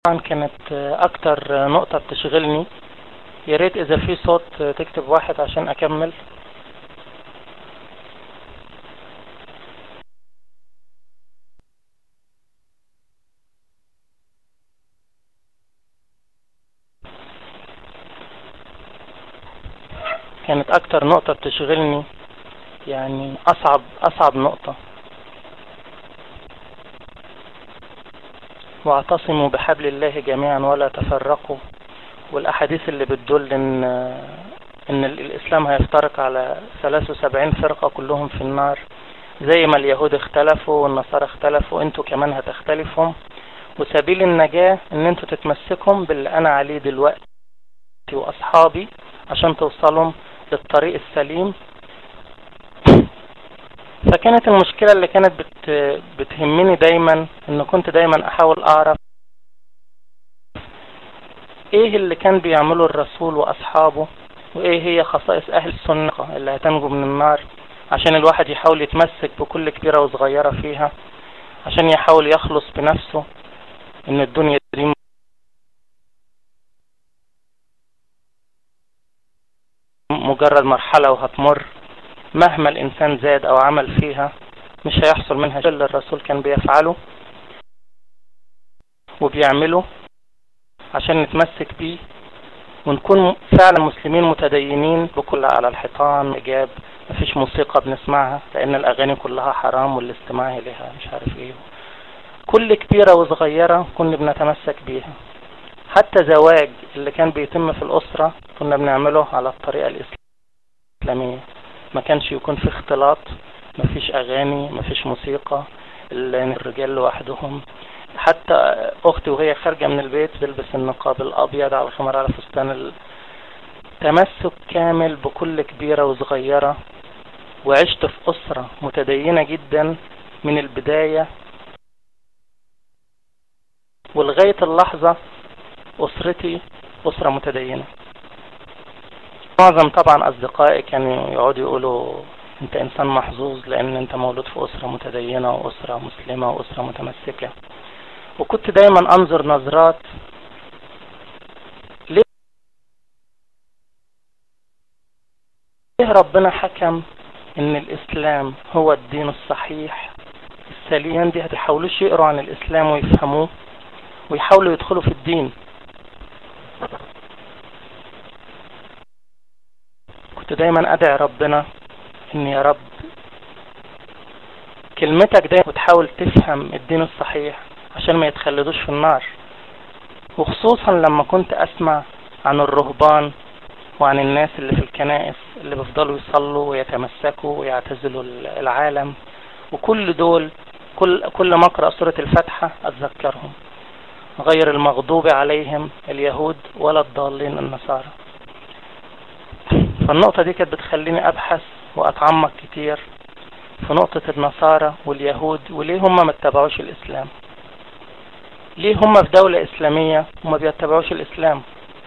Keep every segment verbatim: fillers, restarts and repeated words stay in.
طبعا كانت اكتر نقطة بتشغلني. يا ريت اذا في صوت تكتب واحد عشان اكمل. كانت اكتر نقطة بتشغلني، يعني اصعب اصعب نقطة. واعتصموا بحبل الله جميعا ولا تفرقوا، والاحاديث اللي بتدل ان ان الاسلام هيفترق على ثلاث وسبعين فرقة كلهم في النار، زي ما اليهود اختلفوا والنصارى اختلفوا، انتوا كمان هتختلفوا. وسبيل النجاة ان انتوا تتمسكوا باللي انا عليه دلوقتي واصحابي عشان توصلوا للطريق السليم. فكانت المشكلة اللي كانت بت بتهمني دايما ان كنت دايما احاول اعرف ايه اللي كان بيعمله الرسول واصحابه، وايه هي خصائص اهل السنة اللي هتنجو من النار، عشان الواحد يحاول يتمسك بكل كبيرة وصغيرة فيها، عشان يحاول يخلص بنفسه ان الدنيا دي مجرد مرحلة وهتمر. مهما الانسان زاد او عمل فيها مش هيحصل منها شيء. اللي الرسول كان بيفعله وبيعمله عشان نتمسك بيه ونكون فعلا مسلمين متدينين. بكل على الحيطان إجاب، مفيش موسيقى بنسمعها لان الاغاني كلها حرام والاستماع اليها مش عارف ايه. كل كبيرة وصغيرة كنا بنتمسك بيها. حتى زواج اللي كان بيتم في الاسرة كنا بنعمله على الطريقة الاسلامية، ما كانش يكون في اختلاط، مفيش اغاني، مفيش موسيقى، الرجال لوحدهم. حتى اختي وهي خارجة من البيت بلبس النقاب الابيض على الخمار على فستان. تمسك كامل بكل كبيرة وصغيرة. وعشت في اسرة متدينة جدا من البداية ولغاية اللحظة. اسرتي اسرة متدينة. معظم طبعا اصدقائي كانوا يقعدوا يقولوا انت انسان محظوظ لان انت مولود في اسرة متدينة واسرة مسلمة واسرة متمسكة. وكنت دايما انظر نظرات ليه ربنا حكم ان الاسلام هو الدين الصحيح السليم. دي هتحاولوش يقروا عن الاسلام ويفهموه ويحاولوا يدخلوا في الدين. كنت دايما ادعي ربنا ان يا رب كلمتك دايما بتحاول تفهم الدين الصحيح عشان ما يتخلدوش في النار. وخصوصا لما كنت اسمع عن الرهبان وعن الناس اللي في الكنائس اللي بيفضلوا يصلوا ويتمسكوا ويعتزلوا العالم، وكل دول كل كل ما اقرأ سورة الفاتحة اتذكرهم، غير المغضوب عليهم اليهود ولا الضالين النصارى. فالنقطة دي كانت بتخليني ابحث واتعمق كتير في نقطة النصارى واليهود، وليه هم ما اتبعوش الاسلام، ليه هم في دولة اسلامية وما بيتبعوش الاسلام.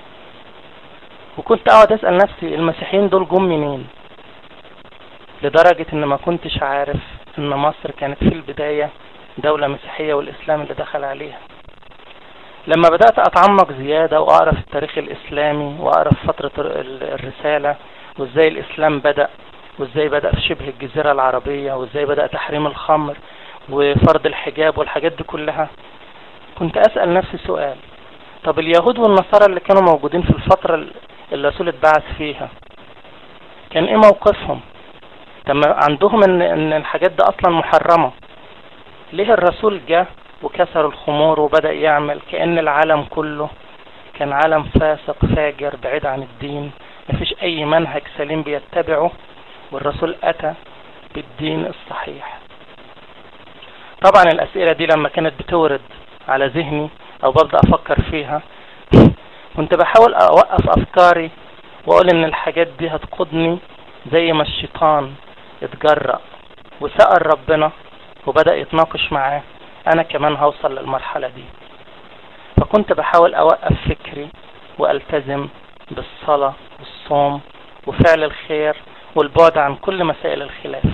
وكنت اقعد اسأل نفسي المسيحيين دول جم منين، لدرجة ان ما كنتش عارف ان مصر كانت في البداية دولة مسيحية والاسلام اللي دخل عليها. لما بدأت اتعمق زيادة واعرف التاريخ الاسلامي واعرف فترة الرسالة وازاي الاسلام بدأ، وازاي بدأ في شبه الجزيرة العربية، وازاي بدأ تحريم الخمر وفرض الحجاب والحاجات دي كلها، كنت اسأل نفسي سؤال: طب اليهود والنصارى اللي كانوا موجودين في الفترة اللي الرسول اتبعث فيها كان ايه موقفهم؟ طب عندهم ان ان الحاجات دي اصلا محرمة، ليه الرسول جه وكسر الخمور وبدأ يعمل كأن العالم كله كان عالم فاسق فاجر بعيد عن الدين، مفيش اي منهج سليم بيتبعه، والرسول اتى بالدين الصحيح؟ طبعا الاسئلة دي لما كانت بتورد على ذهني او ببدأ افكر فيها كنت بحاول اوقف افكاري واقول ان الحاجات دي هتقودني زي ما الشيطان اتجرأ وسأل ربنا وبدأ يتناقش معاه، انا كمان هوصل للمرحلة دي. فكنت بحاول اوقف فكري والتزم بالصلاة والصوم وفعل الخير والبعد عن كل مسائل الخلاف.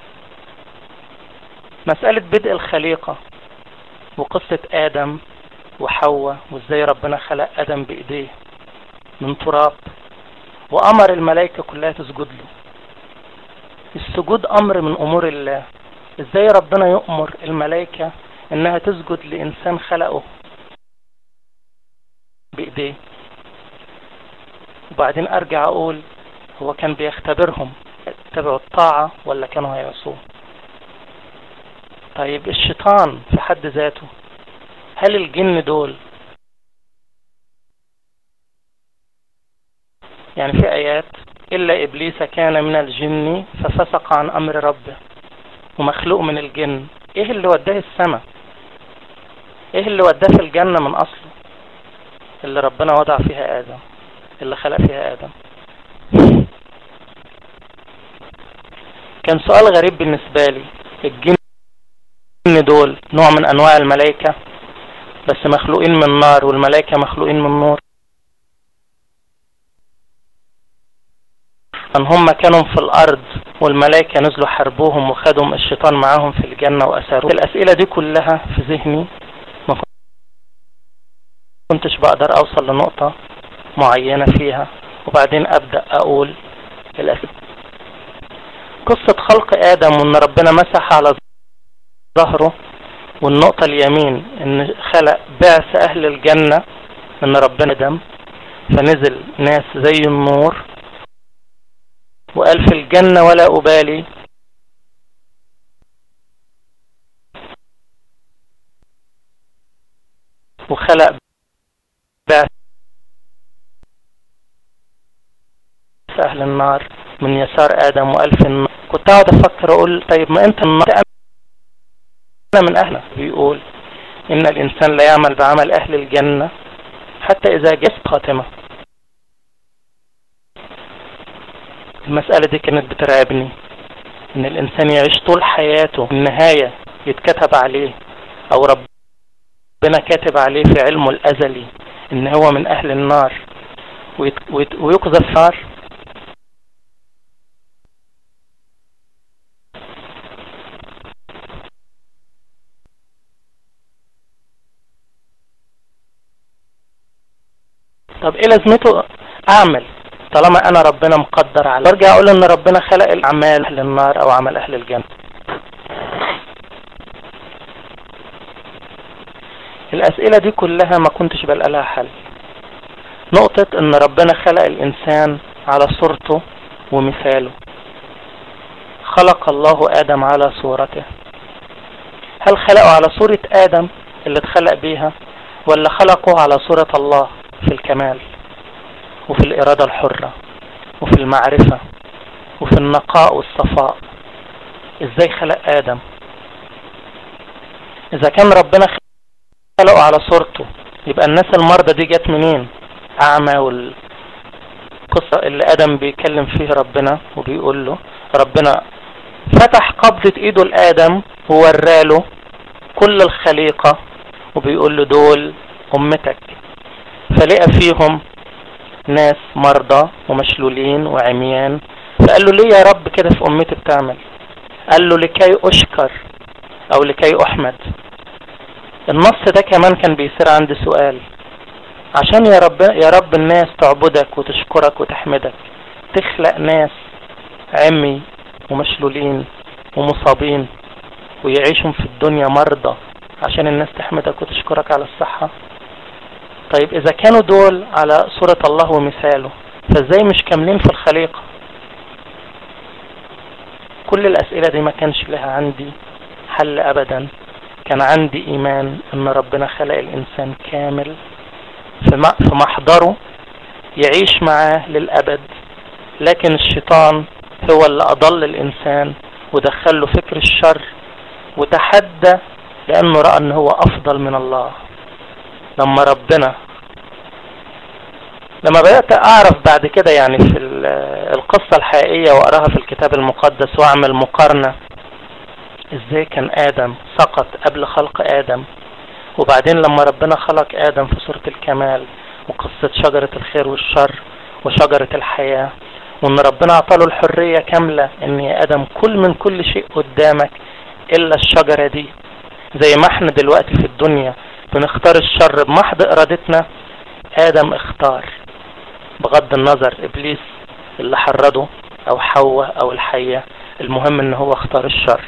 مسألة بدء الخليقة وقصة آدم وحواء، وازاي ربنا خلق ادم بايديه من تراب، وامر الملائكة كلها تسجد له. السجود امر من امور الله. ازاي ربنا يؤمر الملائكة انها تسجد لانسان خلقه بايديه؟ وبعدين ارجع اقول هو كان بيختبرهم اتبعوا الطاعة ولا كانوا هيعصوه؟ طيب الشيطان في حد ذاته، هل الجن دول، يعني في آيات إلا إبليس كان من الجن ففسق عن أمر ربه، ومخلوق من الجن. إيه اللي وداه السماء؟ إيه اللي وداه في الجنة من أصله اللي ربنا وضع فيها آدم، اللي خلق فيها آدم؟ كان سؤال غريب بالنسبة لي. الجن دول نوع من أنواع الملائكة بس مخلوقين من نار، والملائكة مخلوقين من نور. ان هم كانوا في الارض والملائكة نزلوا حربوهم وخدهم الشيطان معاهم في الجنة واسروه. الاسئلة دي كلها في ذهني، ما كنتش بقدر اوصل لنقطة معينة فيها، وبعدين ابدأ اقول الاسئلة. قصة خلق ادم وان ربنا مسح على ظهره، والنقطة اليمين ان خلق بعث اهل الجنة ان ربنا دم، فنزل ناس زي النور وقال في الجنة ولا أبالي وخلق بعث أهل النار من يسار آدم وقال في النار. كنت أقعد أفكر أقول طيب ما أنت النار أنا من أهلك. بيقول إن الإنسان لا يعمل بعمل أهل الجنة حتى إذا جاءت خاتمة. المسألة دي كانت بترعبني، ان الانسان يعيش طول حياته النهاية يتكتب عليه او ربنا كاتب عليه في علمه الازلي ان هو من اهل النار ويقذف في النار. طب ايه لازمته اعمل طالما انا ربنا مقدر على؟ برجع اقول ان ربنا خلق الاعمال اهل النار او عمل اهل الجنة. الاسئلة دي كلها ما كنتش بلقى لها حل. نقطة ان ربنا خلق الانسان على صورته ومثاله. خلق الله ادم على صورته. هل خلقه على صورة ادم اللي اتخلق بيها، ولا خلقه على صورة الله في الكمال وفي الإرادة الحرة وفي المعرفة وفي النقاء والصفاء؟ ازاي خلق آدم؟ اذا كان ربنا خلقه على صورته، يبقى الناس المرضى دي جت منين؟ اعمى. والقصة اللي آدم بيكلم فيه ربنا وبيقول له، ربنا فتح قبضة ايده لآدم ووراله كل الخليقة وبيقول له دول امتك. فلقى فيهم ناس مرضى ومشلولين وعميان، فقال له ليه يا رب كده في امتي بتعمل؟ قال له لكي اشكر او لكي احمد. النص ده كمان كان بيصير عندي سؤال، عشان يا رب يا رب الناس تعبدك وتشكرك وتحمدك، تخلق ناس عمي ومشلولين ومصابين ويعيشوا في الدنيا مرضى عشان الناس تحمدك وتشكرك على الصحة؟ طيب اذا كانوا دول على صورة الله ومثاله، فازاي مش كاملين في الخليقة؟ كل الاسئلة دي ما كانش لها عندي حل ابدا. كان عندي ايمان ان ربنا خلق الانسان كامل في محضره يعيش معاه للابد، لكن الشيطان هو اللي اضل الانسان ودخله فكر الشر وتحدى، لانه رأى ان هو افضل من الله. لما ربنا لما بدأت اعرف بعد كده يعني في القصة الحقيقية واقراها في الكتاب المقدس واعمل مقارنة ازاي كان ادم سقط قبل خلق ادم، وبعدين لما ربنا خلق ادم في صورة الكمال، وقصة شجرة الخير والشر وشجرة الحياة، وان ربنا اعطاله الحرية كاملة ان يا ادم كل من كل شيء قدامك الا الشجرة دي. زي ما احنا دلوقتي في الدنيا بنختار الشر بمحض ارادتنا. ادم اختار بغض النظر ابليس اللي حرضه او حواء او الحية، المهم ان هو اختار الشر.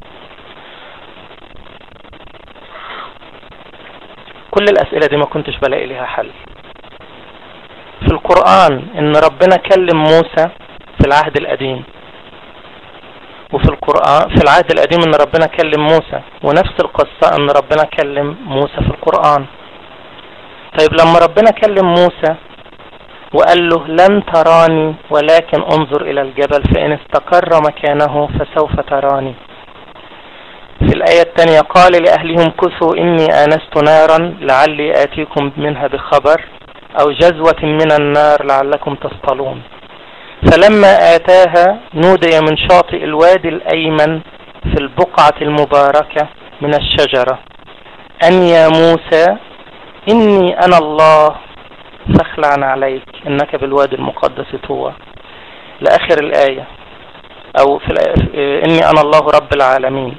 كل الاسئلة دي ما كنتش بلاقي لها حل. في القرآن ان ربنا كلم موسى في العهد القديم، وفي القرآن في العهد القديم ان ربنا كلم موسى، ونفس القصة ان ربنا كلم موسى في القرآن. طيب لما ربنا كلم موسى وقال له لن تراني ولكن انظر الى الجبل فان استقر مكانه فسوف تراني، في الآية الثانية قال لأهلهم كثوا إني آنست نارا لعلي آتيكم منها بخبر أو جزوة من النار لعلكم تصطلون. فلما آتاها نودي من شاطئ الوادي الأيمن في البقعة المباركة من الشجرة أن يا موسى إني أنا الله فاخلع عليك إنك بالوادي المقدس طوى، لآخر الآية، أو في إني أنا الله رب العالمين.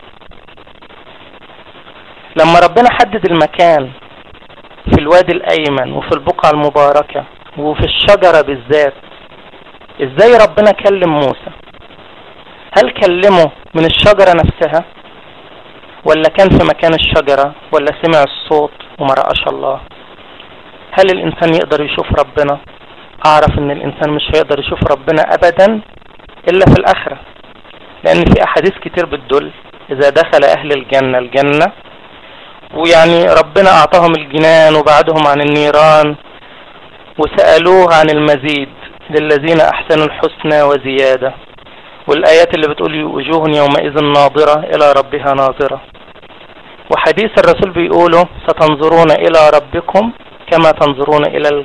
لما ربنا حدد المكان في الوادي الأيمن وفي البقعة المباركة وفي الشجرة بالذات، ازاي ربنا كلم موسى؟ هل كلمه من الشجرة نفسها، ولا كان في مكان الشجرة، ولا سمع الصوت وما رأش الله؟ هل الإنسان يقدر يشوف ربنا؟ أعرف إن الإنسان مش هيقدر يشوف ربنا أبدا إلا في الآخرة، لأن في أحاديث كتير بتدل إذا دخل أهل الجنة الجنة ويعني ربنا أعطاهم الجنان وبعدهم عن النيران وسألوه عن المزيد للذين أحسنوا الحسنى وزيادة، والآيات اللي بتقول وجوه يومئذ ناظرة إلى ربها ناظرة، وحديث الرسول بيقوله ستنظرون إلى ربكم كما تنظرون إلى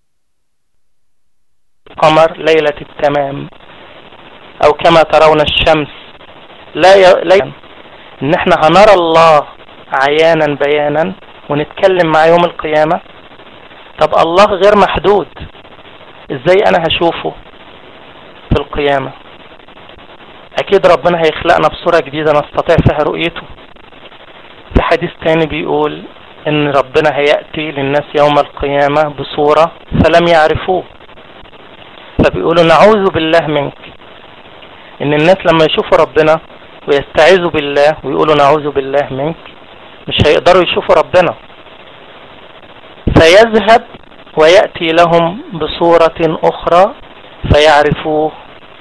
القمر ليلة التمام، أو كما ترون الشمس. لا ي... إن احنا هنرى الله عيانا بيانا ونتكلم مع يوم القيامة. طب الله غير محدود، ازاي انا هشوفه في القيامة؟ اكيد ربنا هيخلقنا بصورة جديدة نستطيع فيها رؤيته. في حديث تاني بيقول ان ربنا هيأتي للناس يوم القيامة بصورة فلم يعرفوه، فبيقولوا نعوذ بالله منك. ان الناس لما يشوفوا ربنا ويستعيذوا بالله ويقولوا نعوذ بالله منك مش هيقدروا يشوفوا ربنا، فيذهب ويأتي لهم بصورة أخرى فيعرفوه.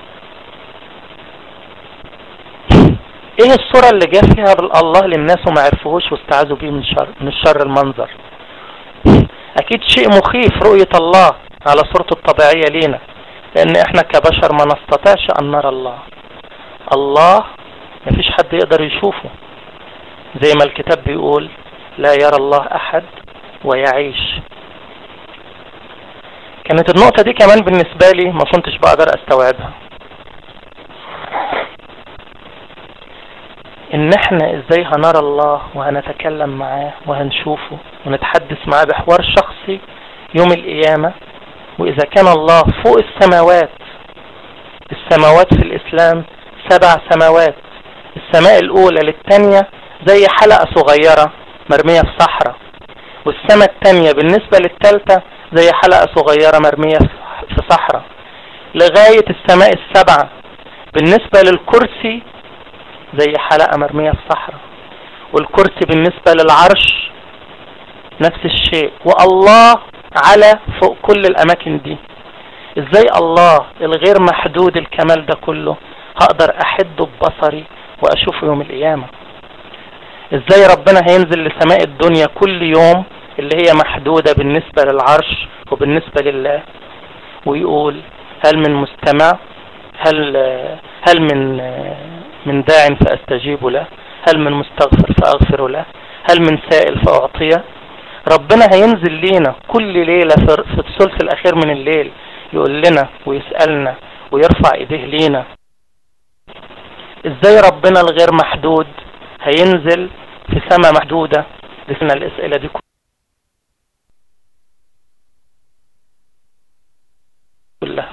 ايه الصورة اللي جاء فيها الله للناس وما عرفوهوش واستعاذوا بيه من شر من شر المنظر؟ اكيد شيء مخيف رؤية الله على صورته الطبيعية لينا، لان احنا كبشر ما نستطيعش ان نرى الله. الله مفيش حد يقدر يشوفه، زي ما الكتاب بيقول لا يرى الله احد ويعيش. كانت النقطة دي كمان بالنسبة لي ما كنتش بقدر استوعبها، ان احنا ازاي هنرى الله وهنتكلم معاه وهنشوفه ونتحدث معاه بحوار شخصي يوم القيامة، واذا كان الله فوق السماوات. السماوات في الاسلام سبع سماوات، السماء الاولى للتانية زي حلقة صغيرة مرمية في صحراء، والسماء التانية بالنسبة للتالتة زي حلقة صغيرة مرمية في صحراء، لغاية السماء السبعة بالنسبة للكرسي زي حلقة مرمية في صحراء، والكرسي بالنسبة للعرش نفس الشيء، والله على فوق كل الأماكن دي. ازاي الله الغير محدود الكمال ده كله هقدر أحده ببصري وأشوفه يوم القيامة؟ ازاي ربنا هينزل لسماء الدنيا كل يوم اللي هي محدودة بالنسبة للعرش وبالنسبة لله ويقول هل من مستمع، هل هل من من داع فأستجيب له، هل من مستغفر فأغفر له، هل من سائل فأعطيه؟ ربنا هينزل لينا كل ليلة في الثلث الأخير من الليل يقول لنا ويسألنا ويرفع إيديه لينا. ازاي ربنا الغير محدود هينزل في سماء محدودة لسنا الأسئلة دي كلها؟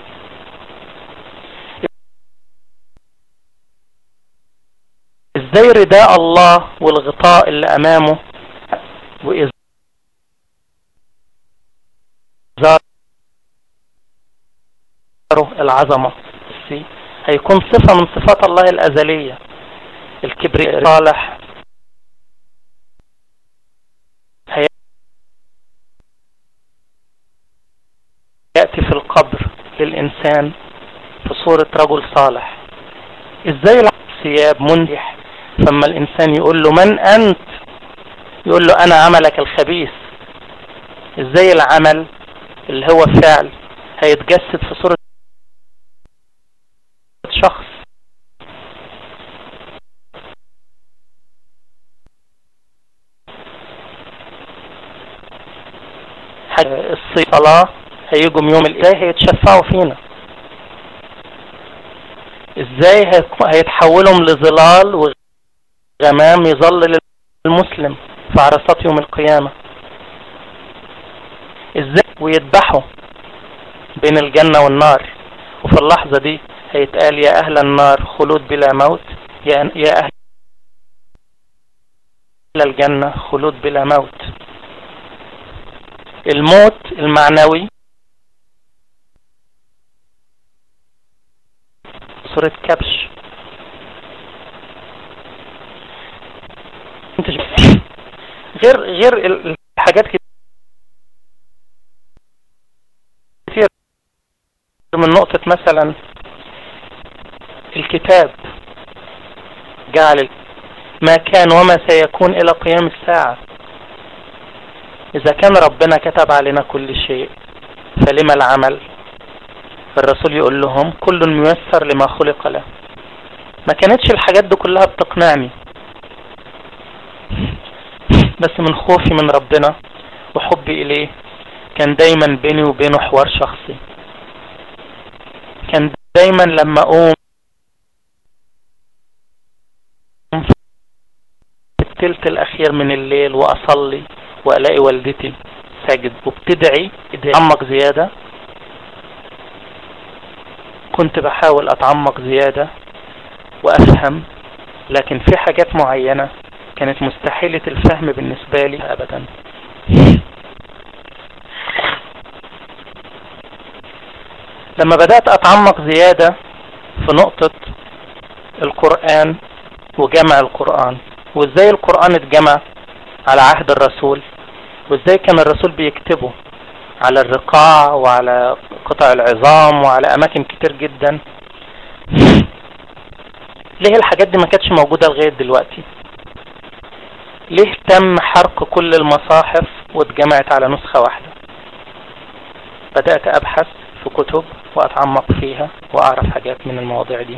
ازاي رداء الله والغطاء اللي امامه، وإذا العظمة، هيكون صفة من صفات الله الأزلية. الكبرياء صالح يأتي في القبر للإنسان في صورة رجل صالح. ازاي الثياب منجح، فما الإنسان يقول له من أنت، يقول له أنا عملك الخبيث. ازاي العمل اللي هو فعل هيتجسد في صورة شخص؟ الصلاة هيجوا يوم الإله هيتشفعوا فينا. ازاي هيتحولهم لظلال وغمام يظلل المسلم في عرصات يوم القيامة؟ ازاي ويذبحوا بين الجنة والنار، وفي اللحظة دي هيتقال يا أهل النار خلود بلا موت، يا يا أهل الجنة خلود بلا موت. الموت المعنوي صورة كبش. غير غير الحاجات كتير من نقطة مثلا الكتاب جعل ما كان وما سيكون إلى قيام الساعة. إذا كان ربنا كتب علينا كل شيء فلما العمل؟ الرسول يقول لهم كل ميسر لما خلق له. ما كانتش الحاجات دي كلها بتقنعني، بس من خوفي من ربنا وحبي إليه كان دايما بيني وبينه حوار شخصي. كان دايما لما أقوم في الثلث الأخير من الليل وأصلي وألاقي والدتي ساجد وبتدعي أتعمق زيادة، كنت بحاول أتعمق زيادة وأفهم، لكن في حاجات معينة كانت مستحيلة الفهم بالنسبة لي أبدا. لما بدأت أتعمق زيادة في نقطة القرآن وجمع القرآن، وإزاي القرآن اتجمع على عهد الرسول، وإزاي كان الرسول بيكتبه على الرقاع وعلى قطع العظام وعلى أماكن كتير جدا، ليه الحاجات دي ما كانتش موجودة لغاية دلوقتي؟ ليه تم حرق كل المصاحف واتجمعت على نسخة واحدة؟ بدأت أبحث في كتب وأتعمق فيها وأعرف حاجات من المواضيع دي.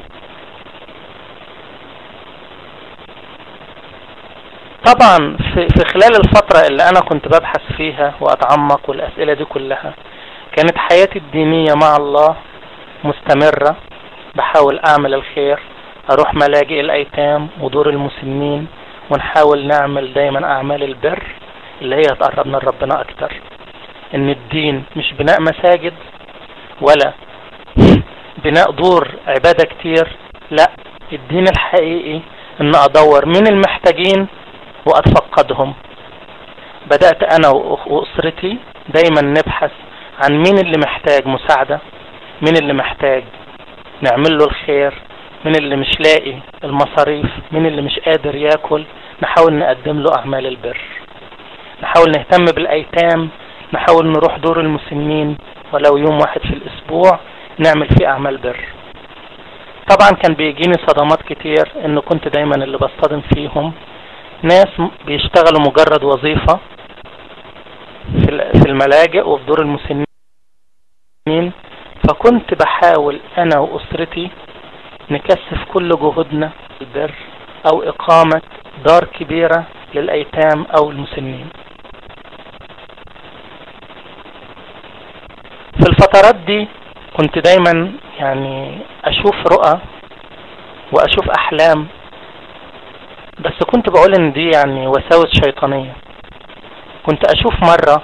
طبعا في, في خلال الفترة اللي أنا كنت ببحث فيها وأتعمق والأسئلة دي كلها، كانت حياتي الدينية مع الله مستمرة. بحاول أعمل الخير، أروح ملاجئ الأيتام ودور المسنين، ونحاول نعمل دايما أعمال البر اللي هي تقربنا لربنا أكتر. إن الدين مش بناء مساجد ولا بناء دور عبادة كتير، لا، الدين الحقيقي إن أدور مين المحتاجين وأتفقدهم. بدأت أنا وأسرتي دايما نبحث عن مين اللي محتاج مساعدة، مين اللي محتاج نعمل له الخير، مين اللي مش لاقي المصاريف، مين اللي مش قادر ياكل، نحاول نقدم له أعمال البر. نحاول نهتم بالأيتام، نحاول نروح دور المسنين ولو يوم واحد في الأسبوع نعمل فيه أعمال بر. طبعا كان بيجيني صدمات كتير، إنه كنت دايما اللي بصطدم فيهم ناس بيشتغلوا مجرد وظيفة في الملاجئ وفي دور المسنين، فكنت بحاول أنا وأسرتي نكثف كل جهودنا البر أو إقامة دار كبيرة للأيتام أو المسنين. في الفترات دي كنت دايما يعني أشوف رؤى وأشوف أحلام، بس كنت بقول إن دي يعني وساوس شيطانية. كنت أشوف مرة،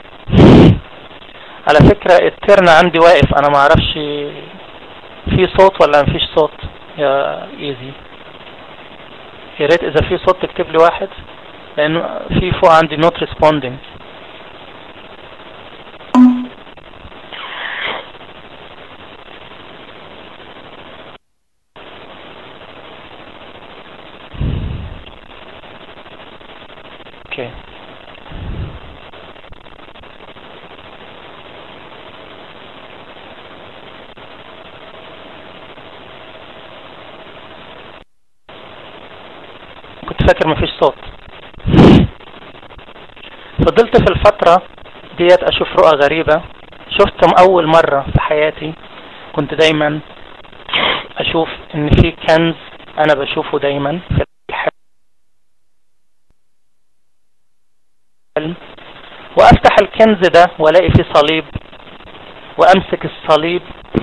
على فكرة الترن عندي واقف، أنا ما أعرفش في صوت ولا مفيش صوت يا إيزي. يا ريت إذا في صوت تكتب لي واحد، لأنه في فوق عندي not responding. فاكر مفيش صوت. فضلت في الفترة ديت اشوف رؤى غريبة. شفتهم اول مرة في حياتي. كنت دايما اشوف ان في كنز انا بشوفه دايما في الحلم، وافتح الكنز ده والاقي فيه صليب، وامسك الصليب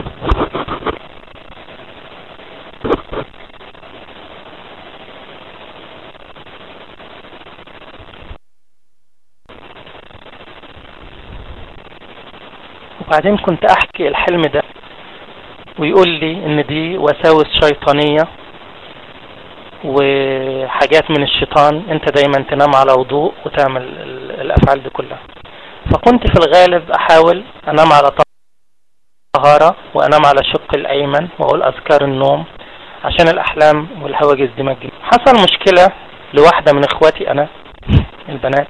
وبعدين كنت احكي الحلم ده ويقول لي ان دي وساوس شيطانية وحاجات من الشيطان، انت دايما تنام على وضوء وتعمل الافعال دي كلها. فكنت في الغالب احاول انام على طهارة وانام على شق الايمن واقول اذكار النوم عشان الاحلام والهواجس دي ما تجيني. حصل مشكلة لواحدة من اخواتي انا البنات،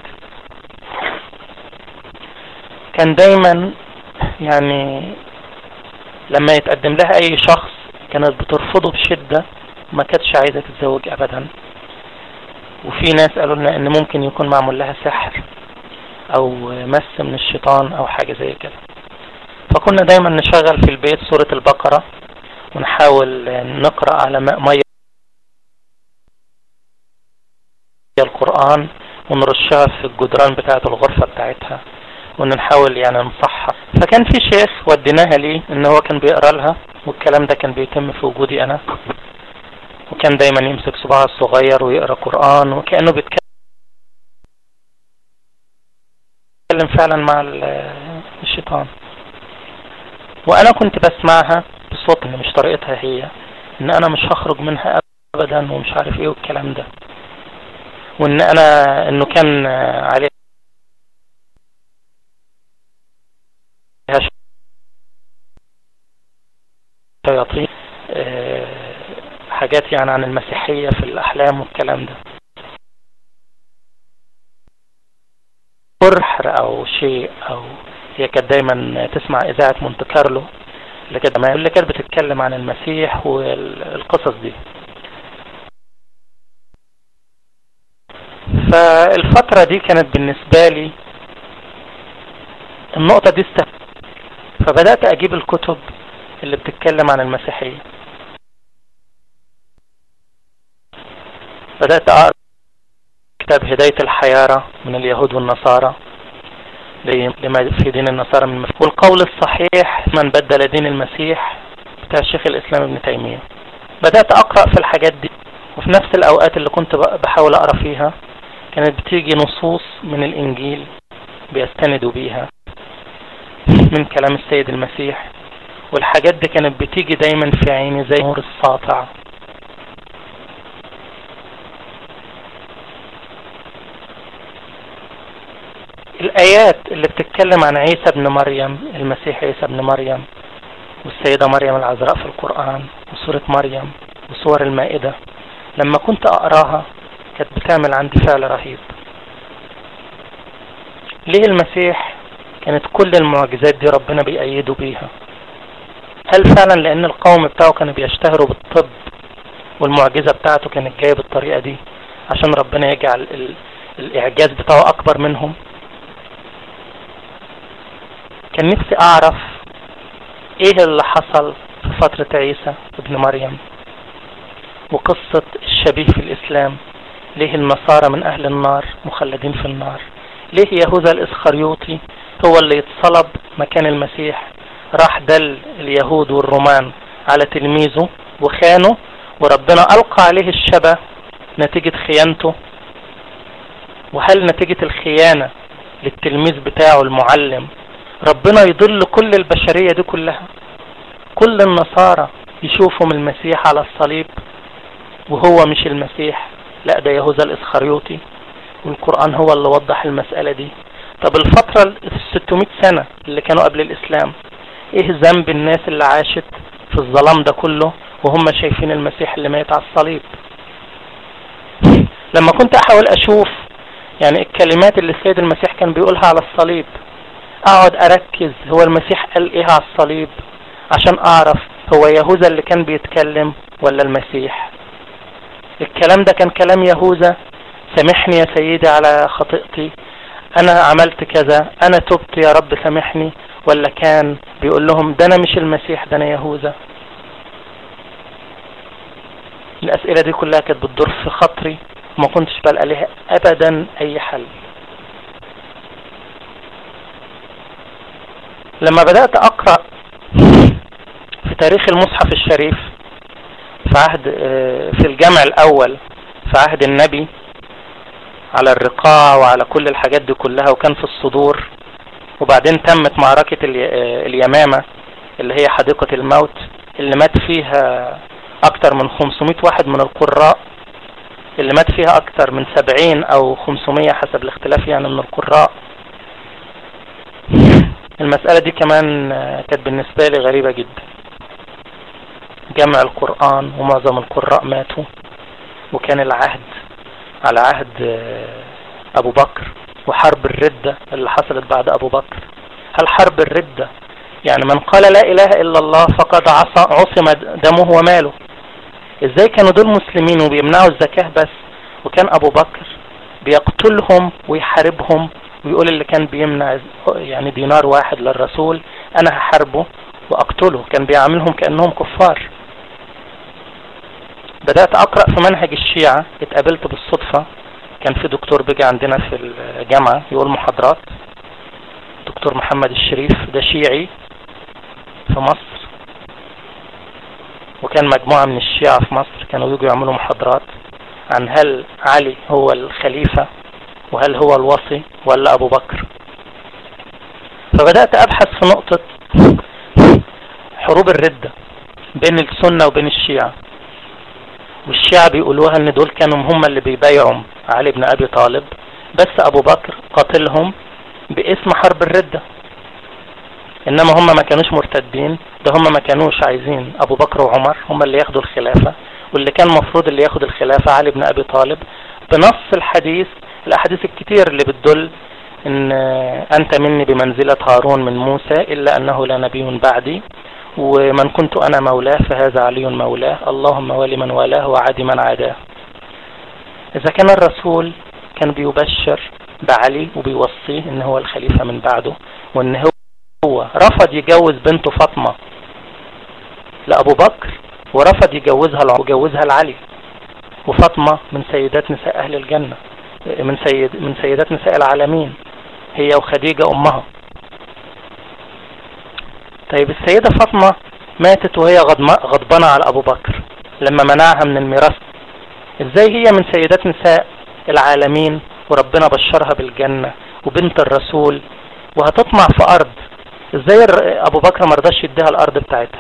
كان دايما يعني لما يتقدم لها اي شخص كانت بترفضه بشدة، ما كانتش عايزة تتزوج ابدا. وفي ناس قالوا لنا ان ممكن يكون معمول لها سحر او مس من الشيطان او حاجة زي كده. فكنا دايما نشغل في البيت سورة البقرة ونحاول نقرأ على مية القرآن ونرشها في الجدران بتاعة الغرفة بتاعتها ونحاول يعني نصحها. فكان في شيخ وديناها لي ان هو كان بيقرأ لها، والكلام ده كان بيتم في وجودي انا، وكان دايما يمسك صباعه الصغير ويقرأ قرآن وكأنه بيتكلم فعلا مع الشيطان. وانا كنت بسمعها بصوت ان مش طريقتها هي، ان انا مش هخرج منها ابدا ومش عارف ايه والكلام ده، وان انا انه كان عليه شياطين حاجات يعني عن المسيحية في الأحلام والكلام ده، فرح أو شيء. أو هي كانت دايما تسمع إذاعة مونte كارلو اللي كانت اللي كانت بتتكلم عن المسيح والقصص دي. فالفترة دي كانت بالنسبة لي النقطة دي است... فبدأت أجيب الكتب اللي بتتكلم عن المسيحية. بدأت أقرأ كتاب هداية الحيارى من اليهود والنصارى لما في دين النصارى من المسيح، والقول الصحيح من بدل دين المسيح بتاع الشيخ الإسلام ابن تيمية. بدأت أقرأ في الحاجات دي، وفي نفس الأوقات اللي كنت بحاول أقرأ فيها كانت بتيجي نصوص من الإنجيل بيستندوا بيها من كلام السيد المسيح، والحاجات دي كانت بتيجي دايما في عيني زي نور الساطع. الآيات اللي بتتكلم عن عيسى ابن مريم، المسيح عيسى ابن مريم، والسيدة مريم العذراء في القرآن، وسورة مريم، وسور المائدة، لما كنت أقراها كانت بتعمل عندي فعل رهيب. ليه المسيح كانت كل المعجزات دي ربنا بيأيده بيها؟ هل فعلا لأن القوم بتاعه كانوا بيشتهروا بالطب والمعجزة بتاعته كانت جاية بالطريقة دي عشان ربنا يجعل ال... الإعجاز بتاعه أكبر منهم؟ كان نفسي أعرف إيه اللي حصل في فترة عيسى ابن مريم وقصة الشبيه في الإسلام. ليه النصارى من أهل النار مخلدين في النار؟ ليه يهوذا الإسخريوطي هو اللي يتصلب مكان المسيح؟ راح دل اليهود والرومان على تلميذه وخانه، وربنا ألقى عليه الشبه نتيجة خيانته. وهل نتيجة الخيانة للتلميذ بتاعه المعلم ربنا يضل كل البشرية دي كلها؟ كل النصارى يشوفهم المسيح على الصليب وهو مش المسيح، لا ده يهوذا الإسخريوطي، والقرآن هو اللي وضح المسألة دي. طب الفترة الستمائة سنة اللي كانوا قبل الإسلام ايه ذنب الناس اللي عاشت في الظلام ده كله وهم شايفين المسيح اللي مات على الصليب؟ لما كنت احاول اشوف يعني الكلمات اللي السيد المسيح كان بيقولها على الصليب، اقعد اركز هو المسيح قال ايه على الصليب عشان اعرف هو يهوذا اللي كان بيتكلم ولا المسيح. الكلام ده كان كلام يهوذا، سامحني يا سيدي على خطيئتي، انا عملت كذا، انا تبت يا رب سامحني، ولا كان بيقول لهم ده انا مش المسيح، ده انا يهوذا؟ الاسئلة دي كلها كانت بتدور في خاطري وما كنتش بلقى لها ابدا اي حل. لما بدأت اقرأ في تاريخ المصحف الشريف في عهد في الجامع الاول في عهد النبي على الرقاع وعلى كل الحاجات دي كلها، وكان في الصدور، وبعدين تمت معركة اليمامة اللي هي حديقة الموت اللي مات فيها اكتر من خمسمائة واحد من القراء، اللي مات فيها اكتر من سبعين او خمسمائة حسب الاختلاف يعني من القراء. المسألة دي كمان كانت بالنسبة لي غريبة جدا. جمع القرآن ومعظم القراء ماتوا، وكان العهد على عهد ابو بكر، وحرب الردة اللي حصلت بعد ابو بكر. هل حرب الردة يعني من قال لا اله الا الله فقد عصم دمه وماله؟ ازاي كانوا دول مسلمين وبيمنعوا الزكاة بس، وكان ابو بكر بيقتلهم ويحاربهم ويقول اللي كان بيمنع يعني دينار واحد للرسول انا هحاربه واقتله، كان بيعاملهم كأنهم كفار. بدأت اقرأ في منهج الشيعة، اتقابلت بالصدفة، كان في دكتور بيجي عندنا في الجامعة يقول محاضرات، دكتور محمد الشريف، ده شيعي في مصر، وكان مجموعة من الشيعة في مصر كانوا يجوا يعملوا محاضرات عن هل علي هو الخليفة وهل هو الوصي ولا ابو بكر. فبدأت ابحث في نقطة حروب الردة بين السنة وبين الشيعة، والشيعة بيقولوها ان دول كانوا هم اللي بيبايعوا علي بن ابي طالب، بس ابو بكر قاتلهم باسم حرب الردة، انما هم ما كانوش مرتدين، ده هم ما كانوش عايزين ابو بكر وعمر هم اللي ياخدوا الخلافة، واللي كان مفروض اللي ياخد الخلافة علي بن ابي طالب، بنص الحديث الاحاديث الكتير اللي بتدل ان انت مني بمنزلة هارون من موسى الا انه لا نبي بعدي، ومن كنت انا مولاه فهذا علي مولاه، اللهم ولي من والاه وعادي من عاداه. اذا كان الرسول كان بيبشر بعلي وبيوصيه ان هو الخليفة من بعده، وان هو رفض يجوز بنته فاطمة لأبو بكر ورفض يجوزها وجوزها لعلي، وفاطمة من سيدات نساء اهل الجنة، من سيد من سيدات نساء العالمين، هي وخديجة امها. طيب السيدة فاطمة ماتت وهي غضبانة على ابو بكر لما منعها من الميراث، ازاي هي من سيدات نساء العالمين وربنا بشرها بالجنة وبنت الرسول وهتطمع في ارض؟ ازاي ابو بكر مرضاش يديها الارض بتاعتها؟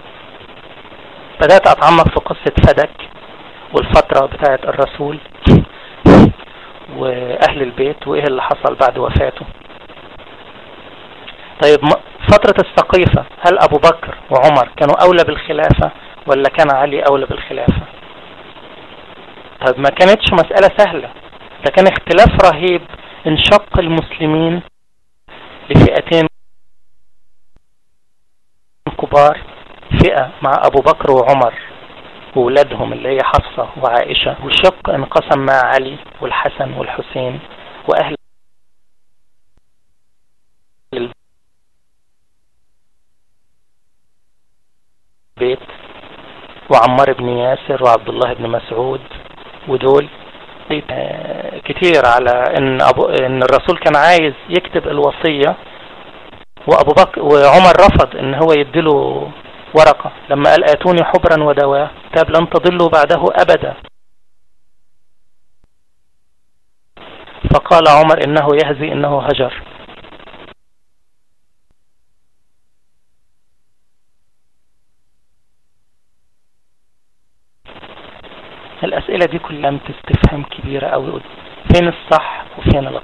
بدأت اتعمق في قصة فدك والفترة بتاعت الرسول واهل البيت وايه اللي حصل بعد وفاته. طيب فترة السقيفة، هل ابو بكر وعمر كانوا اولى بالخلافة ولا كان علي اولى بالخلافة؟ طيب ما كانتش مسألة سهلة، ده كان اختلاف رهيب، انشق المسلمين لفئتين كبار، فئة مع ابو بكر وعمر وولادهم اللي هي حفصة وعائشة، وشق انقسم مع علي والحسن والحسين واهل البيت وعمار بن ياسر وعبد الله بن مسعود، ودول كتير على ان أبو ان الرسول كان عايز يكتب الوصية، وابو بكر وعمر رفض ان هو يديله ورقة لما قال اتوني حبرا ودواء تاب لن تضلوا بعده ابدا. فقال عمر انه يهزي انه هجر. الاسئلة دي كلها بتستفهم كبيرة قوي، فين الصح وفين الغلط؟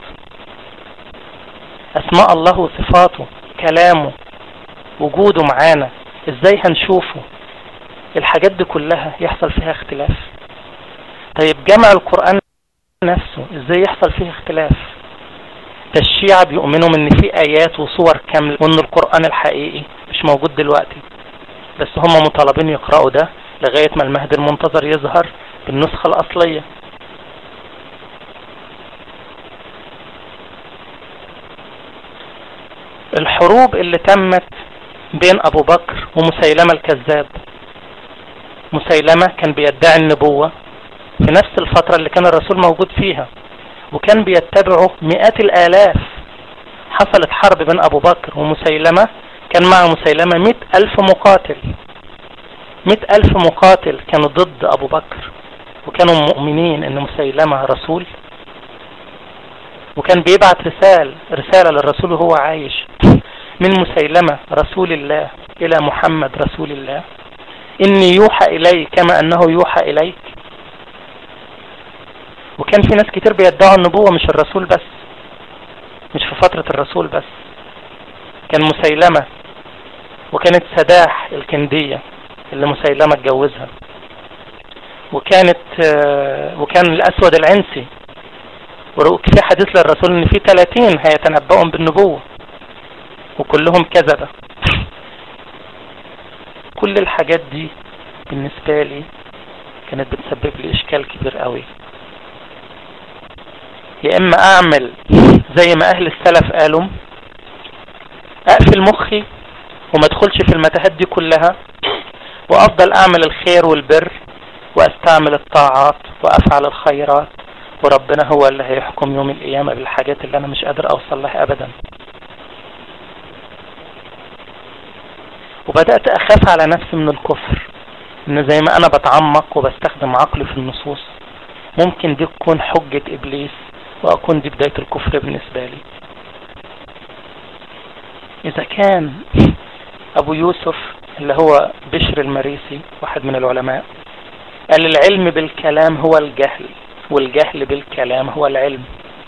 اسماء الله وصفاته، كلامه، وجوده معانا، ازاي هنشوفه؟ الحاجات دي كلها يحصل فيها اختلاف. طيب جمع القرآن نفسه ازاي يحصل فيه اختلاف؟ ده الشيعة بيؤمنوا ان في ايات وصور كاملة وان القرآن الحقيقي مش موجود دلوقتي، بس هم مطالبين يقرأوا ده لغاية ما المهدي المنتظر يظهر بالنسخة الأصلية. الحروب اللي تمت بين أبو بكر ومسيلمة الكذاب، مسيلمة كان بيدعي النبوة في نفس الفترة اللي كان الرسول موجود فيها، وكان بيتبعه مئات الآلاف. حصلت حرب بين أبو بكر ومسيلمة، كان مع مسيلمة مئة ألف مقاتل، مئة ألف مقاتل كانوا ضد أبو بكر، وكانوا مؤمنين أن مسيلمة رسول، وكان بيبعت رسالة رسالة للرسول وهو عايش من مسيلمة رسول الله إلى محمد رسول الله، إني يوحى إلي كما أنه يوحى إليك. وكان في ناس كتير بيدعوا النبوة، مش الرسول بس، مش في فترة الرسول بس، كان مسيلمة، وكانت سداح الكندية اللي مسيلمة اتجوزها، وكانت وكان الأسود العنسي، وفي حديث للرسول ان في ثلاثين هيتنبؤون بالنبوة وكلهم كذبة. كل الحاجات دي بالنسبة لي كانت بتسبب لي اشكال كبير قوي. يا اما اعمل زي ما اهل السلف قالوا، اقفل مخي وما ادخلش في المتاهات دي كلها، وافضل اعمل الخير والبر واستعمل الطاعات وافعل الخيرات، وربنا هو اللي هيحكم يوم القيامة بالحاجات اللي انا مش قادر اوصل لها ابدا. وبدأت اخاف على نفسي من الكفر، ان زي ما انا بتعمق وبستخدم عقلي في النصوص، ممكن دي تكون حجة ابليس واكون دي بداية الكفر بالنسبة لي. اذا كان ابو يوسف اللي هو بشر المريسي واحد من العلماء قال العلم بالكلام هو الجهل، والجهل بالكلام هو العلم،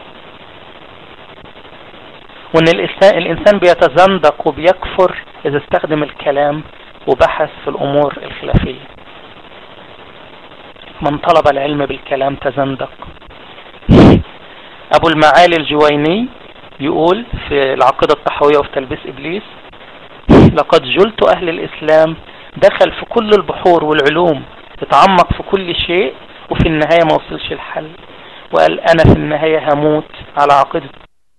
وان الانسان بيتزندق وبيكفر اذا استخدم الكلام وبحث في الامور الخلافية. من طلب العلم بالكلام تزندق. ابو المعالي الجويني يقول في العقيدة الطحوية وفي تلبيس ابليس: لقد جلت اهل الاسلام، دخل في كل البحور والعلوم، اتعمق في كل شيء، وفي النهاية ما وصلش الحل، وقال انا في النهاية هموت على عقيدة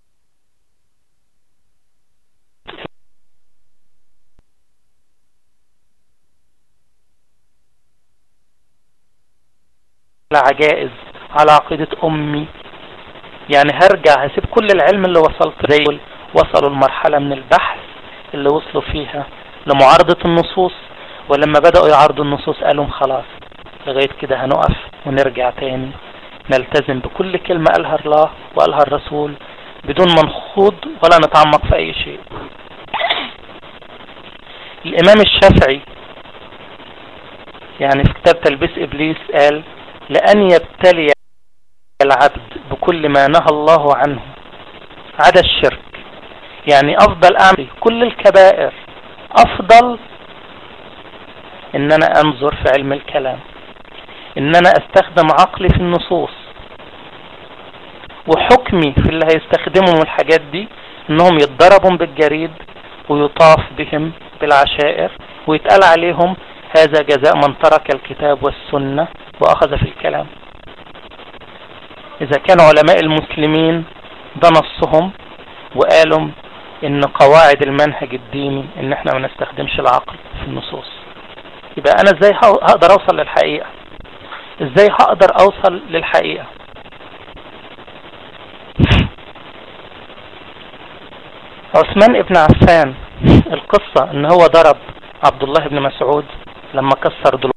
العجائز، على عقيدة امي. يعني هرجع هسيب كل العلم اللي وصلت زي وصلوا المرحلة من البحث اللي وصلوا فيها لمعارضة النصوص، ولما بدأوا يعارضوا النصوص قالوا خلاص لغاية كده هنقف ونرجع تاني نلتزم بكل كلمة قالها الله وقالها الرسول بدون ما نخوض ولا نتعمق في اي شيء. الامام الشافعي يعني في كتاب تلبيس ابليس قال: لأن يبتلي العبد بكل ما نهى الله عنه عدا الشرك، يعني افضل اعمل كل الكبائر، افضل ان انا انظر في علم الكلام، ان انا استخدم عقلي في النصوص، وحكمي في اللي هيستخدموا من الحاجات دي انهم يتضربوا بالجريد ويطاف بهم بالعشائر ويتقال عليهم هذا جزاء من ترك الكتاب والسنة واخذ في الكلام. اذا كان علماء المسلمين ده نصهم وقالوا ان قواعد المنهج الديني ان احنا ما نستخدمش العقل في النصوص، يبقى انا ازاي هقدر اوصل للحقيقة؟ ازاي هقدر اوصل للحقيقة؟ عثمان ابن عفان القصة ان هو ضرب عبد الله بن مسعود لما كسر ضلوعه،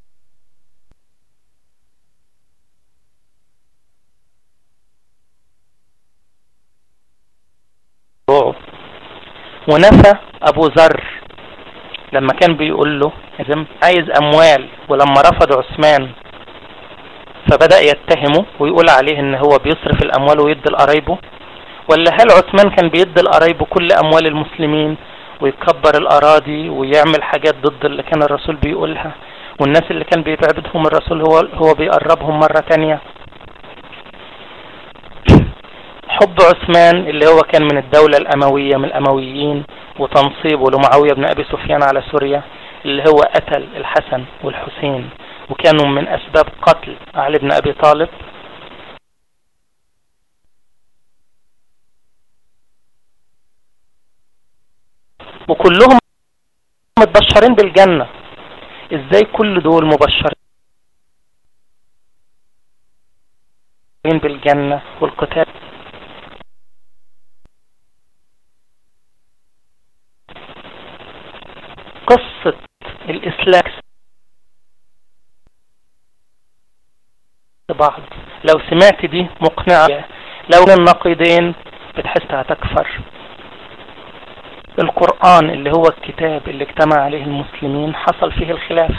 ونفى ابو ذر لما كان بيقول له عايز اموال، ولما رفض عثمان فبدأ يتهمه ويقول عليه ان هو بيصرف الاموال ويدي لقرايبه. ولا هل عثمان كان بيدي لقرايبه كل اموال المسلمين ويكبر الاراضي ويعمل حاجات ضد اللي كان الرسول بيقولها، والناس اللي كان بيبعدهم الرسول هو هو بيقربهم مرة تانية؟ حب عثمان اللي هو كان من الدولة الأموية من الأمويين، وتنصيبه لمعاوية بن أبي سفيان على سوريا اللي هو قتل الحسن والحسين وكانوا من أسباب قتل علي بن أبي طالب. وكلهم متبشرين بالجنة. ازاي كل دول مبشرين بالجنة والقتال؟ قصة الإسلام بعض لو سمعت دي مقنعة، لو النقيضين بتحسها تكفر. القرآن اللي هو الكتاب اللي اجتمع عليه المسلمين حصل فيه الخلاف.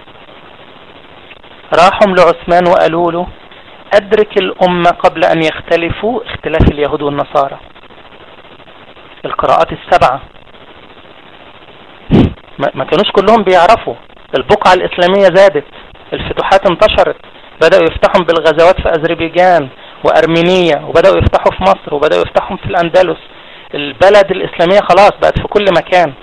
راحوا لعثمان وقالوا له أدرك الأمة قبل أن يختلفوا اختلاف اليهود والنصارى. القراءات السبعة ما كانوش كلهم بيعرفوا. البقعة الإسلامية زادت، الفتوحات انتشرت، بدأوا يفتحوا بالغزوات في أذربيجان وأرمينيا، وبدأوا يفتحوا في مصر، وبدأوا يفتحوا في الأندلس. البلد الإسلامية خلاص بقت في كل مكان.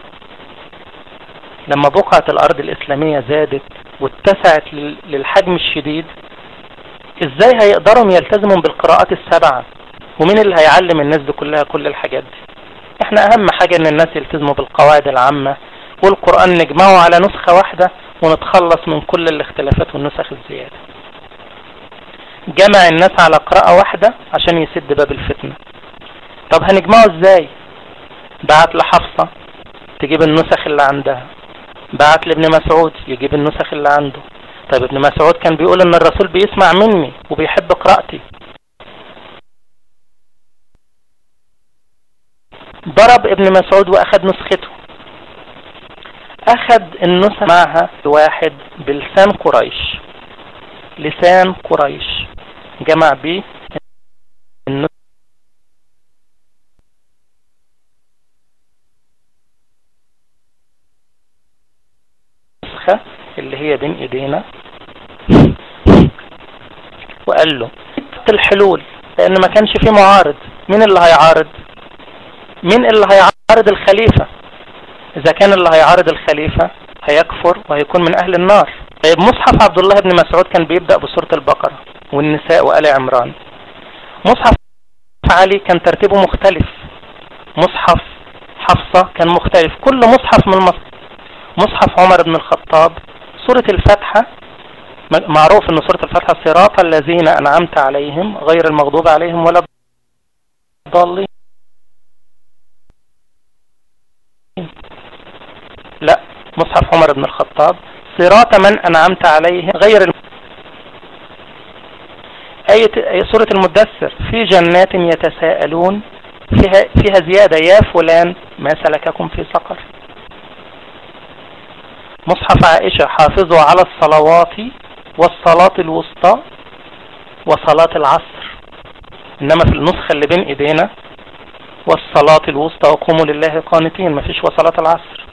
لما بقعة الأرض الإسلامية زادت واتسعت للحجم الشديد، ازاي هيقدروا يلتزموا بالقراءات السبعة؟ ومين اللي هيعلم الناس دي كلها كل الحاجات دي؟ احنا اهم حاجة ان الناس يلتزموا بالقواعد العامة، والقرآن نجمعه على نسخة واحدة ونتخلص من كل الاختلافات والنسخ الزيادة. جمع الناس على قراءة واحدة عشان يسد باب الفتنة. طب هنجمعه ازاي؟ بعت لحفصة تجيب النسخ اللي عندها، بعت لابن مسعود يجيب النسخ اللي عنده. طيب ابن مسعود كان بيقول ان الرسول بيسمع مني وبيحب قراءتي. ضرب ابن مسعود واخد نسخته، اخد النسخة معها واحد بلسان قريش، لسان قريش جمع بيه النسخة اللي هي بين ايدينا، وقال له الحلول، لان ما كانش فيه معارض. مين اللي هيعارض؟ مين اللي هيعارض الخليفة؟ اذا كان اللي هيعارض الخليفة هيكفر وهيكون من اهل النار. طيب مصحف عبد الله بن مسعود كان بيبدأ بسورة البقرة والنساء وآل عمران. مصحف علي كان ترتيبه مختلف. مصحف حفصة كان مختلف. كل مصحف من المصحف. مصحف عمر بن الخطاب سورة الفاتحة معروف ان سورة الفاتحة صراط الذين انعمت عليهم غير المغضوب عليهم ولا الضالين. لا، مصحف عمر بن الخطاب صراط من انعمت عليهم غير الم... آية سورة المدثر في جنات يتساءلون فيها فيها زيادة يا فلان ما سلككم في سقر. مصحف عائشة حافظوا على الصلوات والصلاة الوسطى وصلاة العصر. انما في النسخة اللي بين ايدينا والصلاة الوسطى وقوموا لله قانتين، ما فيش وصلاة العصر.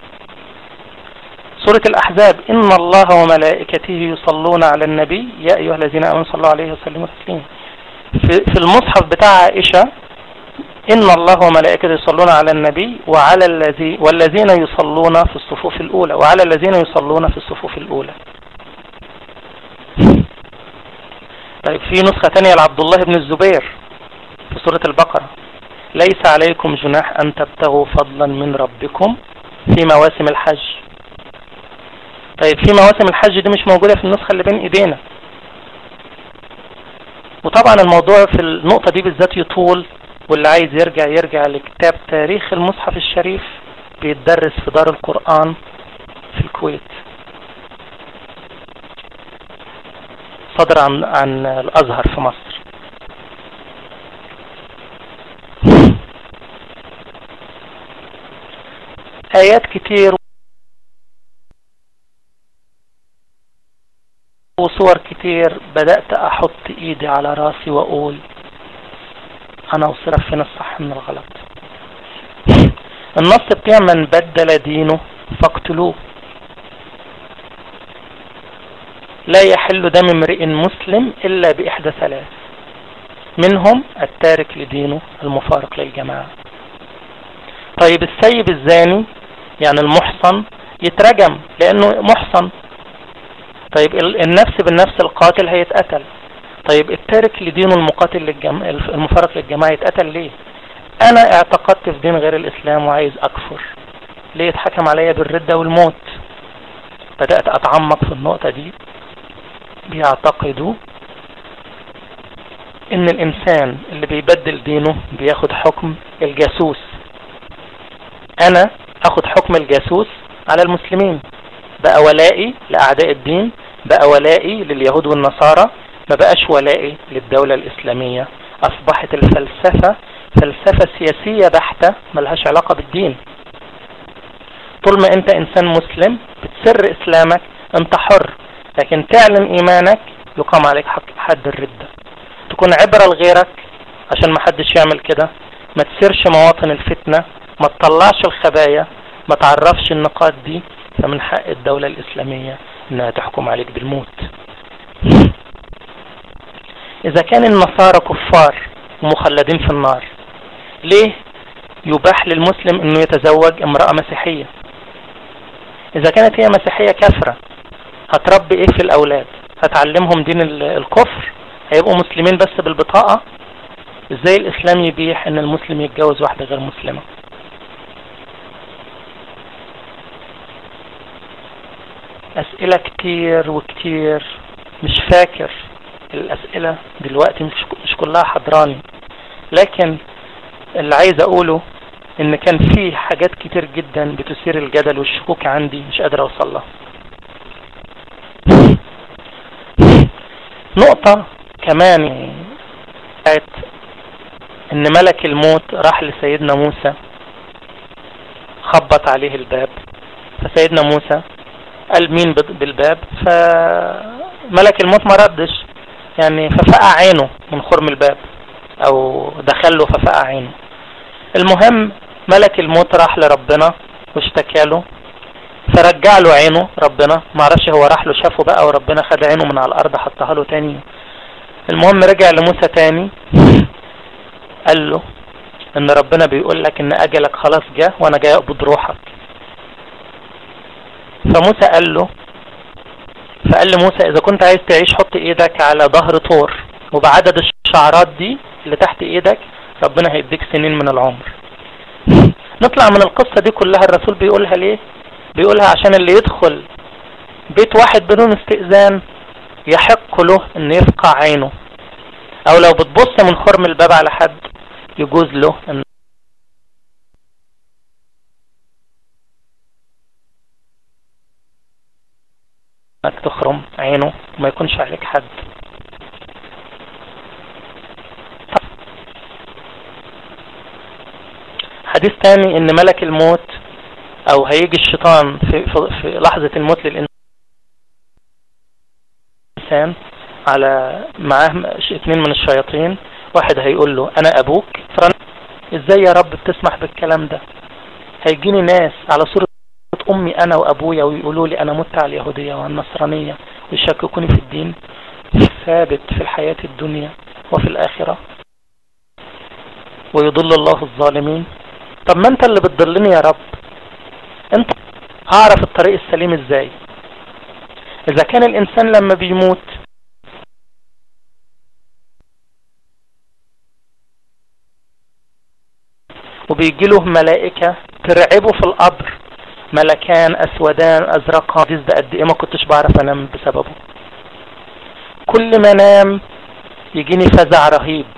سورة الأحزاب إن الله وملائكته يصلون على النبي يا أيها الذين آمنوا صلوا عليه وسلموا تسليما. في المصحف بتاع عائشة إن الله وملائكته يصلون على النبي وعلى الذي والذين يصلون في الصفوف الأولى وعلى الذين يصلون في الصفوف الأولى. طيب في نسخة تانية لعبد الله بن الزبير في سورة البقرة ليس عليكم جناح أن تبتغوا فضلا من ربكم في مواسم الحج. طيب في مواسم الحج دي مش موجودة في النسخة اللي بين ايدينا. وطبعا الموضوع في النقطة دي بالذات يطول، واللي عايز يرجع يرجع لكتاب تاريخ المصحف الشريف بيتدرس في دار القرآن في الكويت، صدر عن عن الأزهر في مصر. آيات كتير وصور كتير بدأت أحط إيدي على راسي وأقول أنا أصرف فين الصح من الغلط. النص بتاع من بدل دينه فاقتلوه، لا يحل دم امرئ مسلم إلا بإحدى ثلاث، منهم التارك لدينه المفارق للجماعة. طيب السيب الزاني يعني المحصن يترجم لأنه محصن. طيب النفس بالنفس القاتل هيتقتل. طيب التارك لدينه المقاتل للجم... المفارق للجماعة يتقتل ليه؟ انا اعتقدت في دين غير الاسلام وعايز اكفر، ليه يتحكم عليا بالردة والموت؟ بدأت اتعمق في النقطة دي. بيعتقدوا ان الانسان اللي بيبدل دينه بياخد حكم الجاسوس. انا اخد حكم الجاسوس على المسلمين، بقى ولائي لاعداء الدين، بقى ولائي لليهود والنصارى، ما بقاش ولائي للدولة الاسلامية. اصبحت الفلسفة فلسفة سياسية بحتة ملهاش علاقة بالدين. طول ما انت انسان مسلم بتسر اسلامك انت حر، لكن تعلن ايمانك يقام عليك حد الردة. تكون عبرة لغيرك عشان ما حدش يعمل كده، ما تسيرش مواطن الفتنة، ما تطلعش الخبايا، ما تعرفش النقاط دي، فمن حق الدولة الإسلامية انها تحكم عليك بالموت. اذا كان النصارى كفار ومخلدين في النار، ليه يباح للمسلم انه يتزوج امرأة مسيحية؟ اذا كانت هي مسيحية كافرة هتربي ايه في الاولاد؟ هتعلمهم دين الكفر؟ هيبقوا مسلمين بس بالبطاقة؟ ازاي الاسلام يبيح ان المسلم يتجوز واحدة غير مسلمة؟ اسئلة كتير وكتير، مش فاكر الاسئلة دلوقتي، مش, مش كلها حضراني، لكن اللي عايز اقوله ان كان في حاجات كتير جدا بتثير الجدل والشكوك عندي مش قادر اوصل لها. نقطة كمان ان ملك الموت راح لسيدنا موسى خبط عليه الباب، فسيدنا موسى قال مين بالباب؟ فملك الموت ما ردش، يعني ففقع عينه من خرم الباب او دخله ففقع عينه. المهم ملك الموت راح لربنا واشتكاله فرجع له عينه ربنا، ما عرفش هو راح له شافه بقى وربنا خد عينه من على الارض حطها له تاني. المهم رجع لموسى تاني قال له ان ربنا بيقول لك ان اجلك خلاص جاء وانا جاي اقبض روحك. فموسى قال له فقال لموسى اذا كنت عايز تعيش حط ايدك على ظهر طور وبعدد الشعرات دي اللي تحت ايدك ربنا هيديك سنين من العمر. نطلع من القصة دي كلها الرسول بيقولها ليه؟ بيقولها عشان اللي يدخل بيت واحد بدون استئذان يحق له ان يفقع عينه، او لو بتبص من خرم الباب على حد يجوز له ان انك تخرم عينه وما يكونش عليك حد. حديث تاني ان ملك الموت او هيجي الشيطان في, في لحظة الموت للإنسان على معاه اثنين من الشياطين، واحد هيقول له انا ابوك، ازاي يا رب بتسمح بالكلام ده؟ هيجيني ناس على صورة امي انا وابويا ويقولوا لي انا مت على اليهودية والنصرانية ويشككوني في الدين. ثابت في الحياة الدنيا وفي الاخرة ويضل الله الظالمين. طب ما انت اللي بتضلني يا رب، انت اعرف الطريق السليم ازاي؟ اذا كان الانسان لما بيموت وبيجي له ملائكة ترعبه في القبر، ملكان اسودان ازرقان، ده قد ايه ما كنتش بعرف انام بسببه. كل ما انام يجيني فزع رهيب.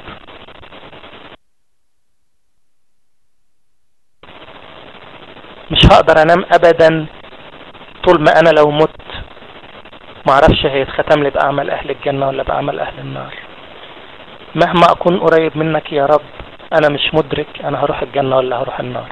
مش هقدر انام ابدا طول ما انا لو مت معرفش هيتختم لي باعمال اهل الجنة ولا باعمال اهل النار. مهما اكون قريب منك يا رب انا مش مدرك انا هروح الجنة ولا هروح النار.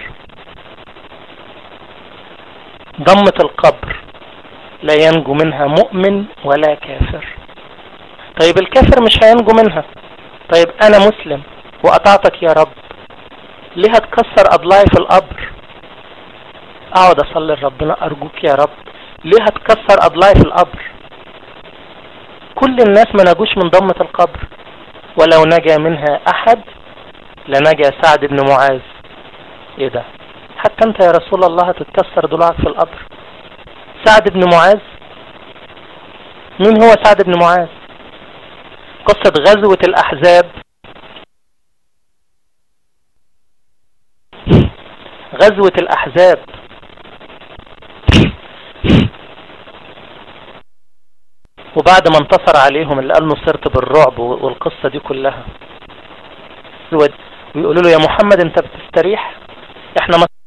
ضمة القبر لا ينجو منها مؤمن ولا كافر. طيب الكافر مش هينجو منها، طيب انا مسلم وقطعتك يا رب، ليه هتكسر اضلاعي في القبر؟ اقعد اصلي لربنا ارجوك يا رب، ليه هتكسر اضلاعي في القبر؟ كل الناس ما نجوش من ضمة القبر، ولو نجا منها احد لنجا سعد بن معاذ. ايه ده؟ حتى انت يا رسول الله هتتكسر ضلوعك في القبر؟ سعد بن معاذ مين هو سعد بن معاذ؟ قصة غزوة الأحزاب، غزوة الأحزاب وبعد ما انتصر عليهم اللي قال نصرت بالرعب والقصة دي كلها، ويقولوا له يا محمد انت بتستريح، احنا ما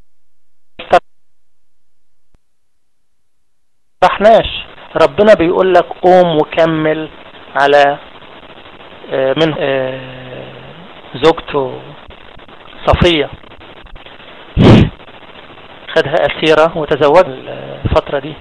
استريحناش. ربنا بيقول لك قوم وكمل على من زوجته صفية، خدها أسيرة وتزوج الفترة دي.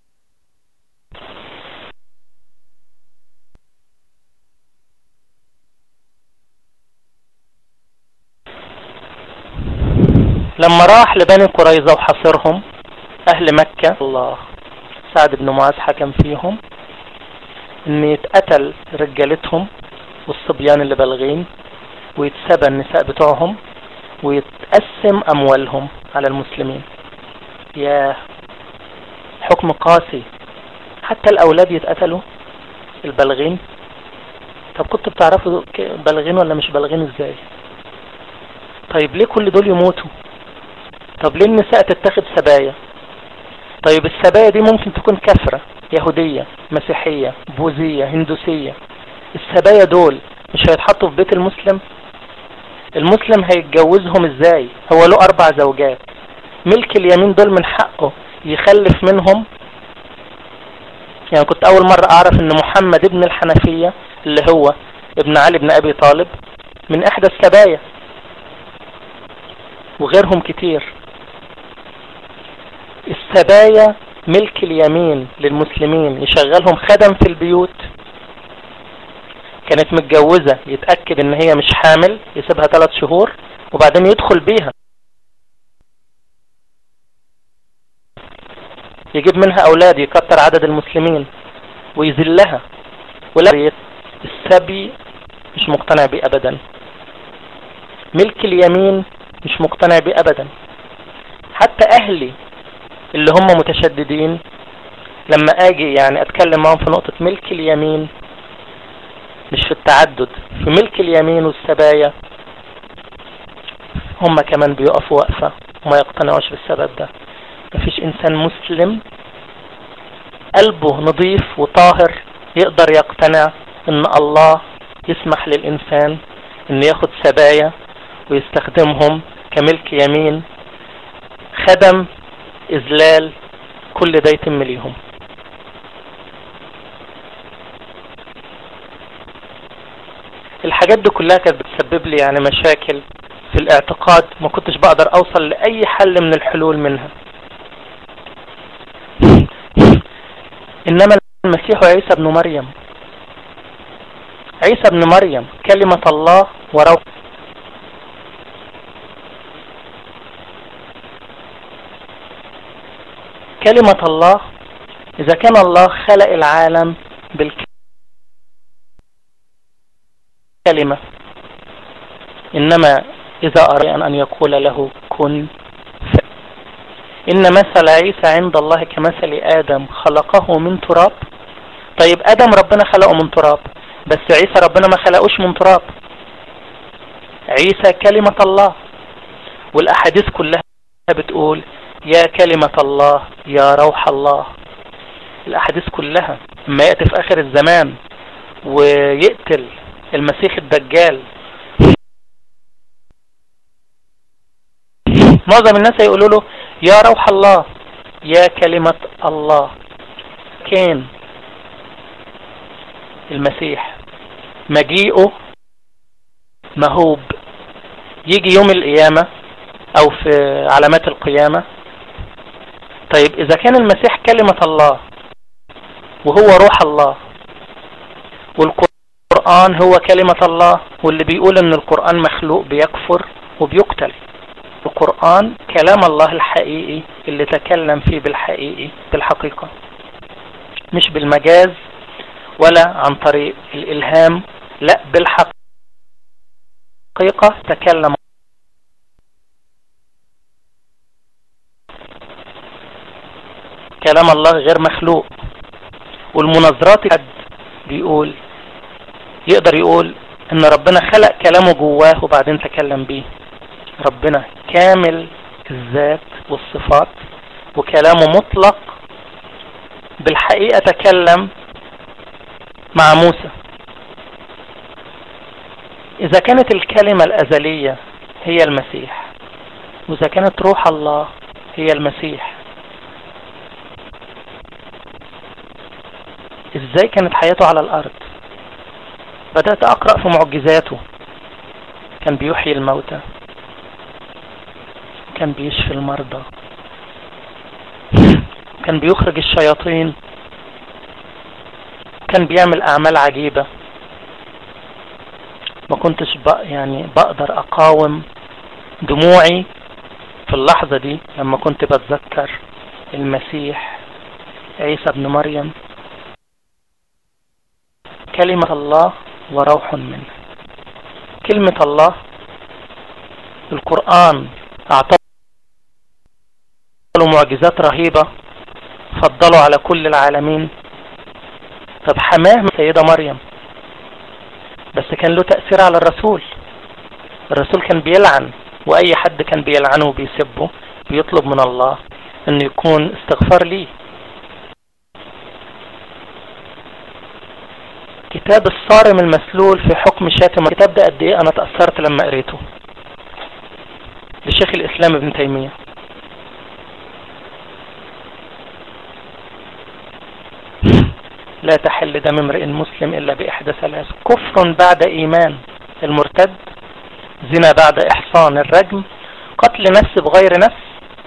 لما راح لبني قريظة وحاصرهم أهل مكة، الله سعد بن معاذ حكم فيهم ان يتقتل رجالتهم والصبيان اللي بالغين، ويتسبى النساء بتوعهم، ويتقسم اموالهم على المسلمين. يا حكم قاسي، حتى الاولاد يتقتلوا البالغين. طب كنتوا بتعرفوا بالغين ولا مش بالغين ازاي؟ طيب ليه كل دول يموتوا؟ طب ليه النساء تتخذ سبايا؟ طيب السبايا دي ممكن تكون كفرة يهودية مسيحية بوذية هندوسية، السبايا دول مش هيتحطوا في بيت المسلم؟ المسلم هيتجوزهم ازاي؟ هو له اربع زوجات، ملك اليمين دول من حقه يخلف منهم. يعني كنت اول مرة اعرف ان محمد ابن الحنفية اللي هو ابن علي بن ابي طالب من احدى السبايا، وغيرهم كتير. السبايا ملك اليمين للمسلمين، يشغلهم خدم في البيوت. كانت متجوزة يتأكد ان هي مش حامل، يسيبها ثلاث شهور وبعدين يدخل بيها، يجيب منها اولاد، يكتر عدد المسلمين ويذلها. ولا السبي مش مقتنع بيه ابدا، ملك اليمين مش مقتنع بيه ابدا. حتى اهلي اللي هم متشددين لما اجي يعني اتكلم معهم في نقطة ملك اليمين، مش في التعدد، في ملك اليمين والسبايا، هم كمان بيقفوا وقفة وما يقتنعوش بالسبب ده. مفيش انسان مسلم قلبه نظيف وطاهر يقدر يقتنع ان الله يسمح للانسان ان ياخد سبايا ويستخدمهم كملك يمين، خدم، إذلال، كل ده يتم ليهم. الحاجات دي كلها كانت بتسبب لي يعني مشاكل في الاعتقاد، ما كنتش بقدر اوصل لأي حل من الحلول منها. إنما المسيح عيسى ابن مريم، عيسى ابن مريم كلمة الله وروح. كلمة الله، إذا كان الله خلق العالم بالكلمة، إنما إذا أراد أن يقول له كن ف... إن مثل عيسى عند الله كمثل آدم خلقه من تراب. طيب آدم ربنا خلقه من تراب، بس عيسى ربنا ما خلقوش من تراب. عيسى كلمة الله، والأحاديث كلها بتقول يا كلمة الله يا روح الله. الأحاديث كلها لما يأتي في آخر الزمان ويقتل المسيح الدجال، معظم الناس هيقولوا له يا روح الله يا كلمة الله. كان المسيح مجيئه مهوب، يجي يوم القيامة أو في علامات القيامة. طيب إذا كان المسيح كلمة الله وهو روح الله، والقرآن هو كلمة الله، واللي بيقول ان القرآن مخلوق بيكفر وبيقتل. القرآن كلام الله الحقيقي اللي تكلم فيه بالحقيقي بالحقيقة، مش بالمجاز ولا عن طريق الإلهام، لا بالحقيقة تكلم. كلام الله غير مخلوق، والمناظرات حد بيقول يقدر يقول ان ربنا خلق كلامه جواه وبعدين تكلم بيه. ربنا كامل الذات والصفات وكلامه مطلق، بالحقيقة تكلم مع موسى. إذا كانت الكلمة الأزلية هي المسيح، وإذا كانت روح الله هي المسيح، إزاي كانت حياته على الأرض؟ بدأت أقرأ في معجزاته. كان بيحيي الموتى، كان بيشفي المرضى، كان بيخرج الشياطين، كان بيعمل أعمال عجيبة. ما كنتش بق يعني بقدر أقاوم دموعي في اللحظة دي لما كنت بتذكر المسيح عيسى ابن مريم، كلمة الله وروح منه. كلمة الله القرآن أعطاه معجزات رهيبة، فضلوا على كل العالمين. طب حماه سيدة مريم، بس كان له تأثير على الرسول. الرسول كان بيلعن، وأي حد كان بيلعنه وبيسبه بيطلب من الله أن يكون استغفار ليه. كتاب الصارم المسلول في حكم شاتم، الكتاب ده قد ايه انا تأثرت لما قريته، لشيخ الاسلام ابن تيمية. لا تحل دم امرئ مسلم الا باحدى ثلاث: كفر بعد ايمان المرتد، زنا بعد احصان الرجم، قتل نفس بغير نفس.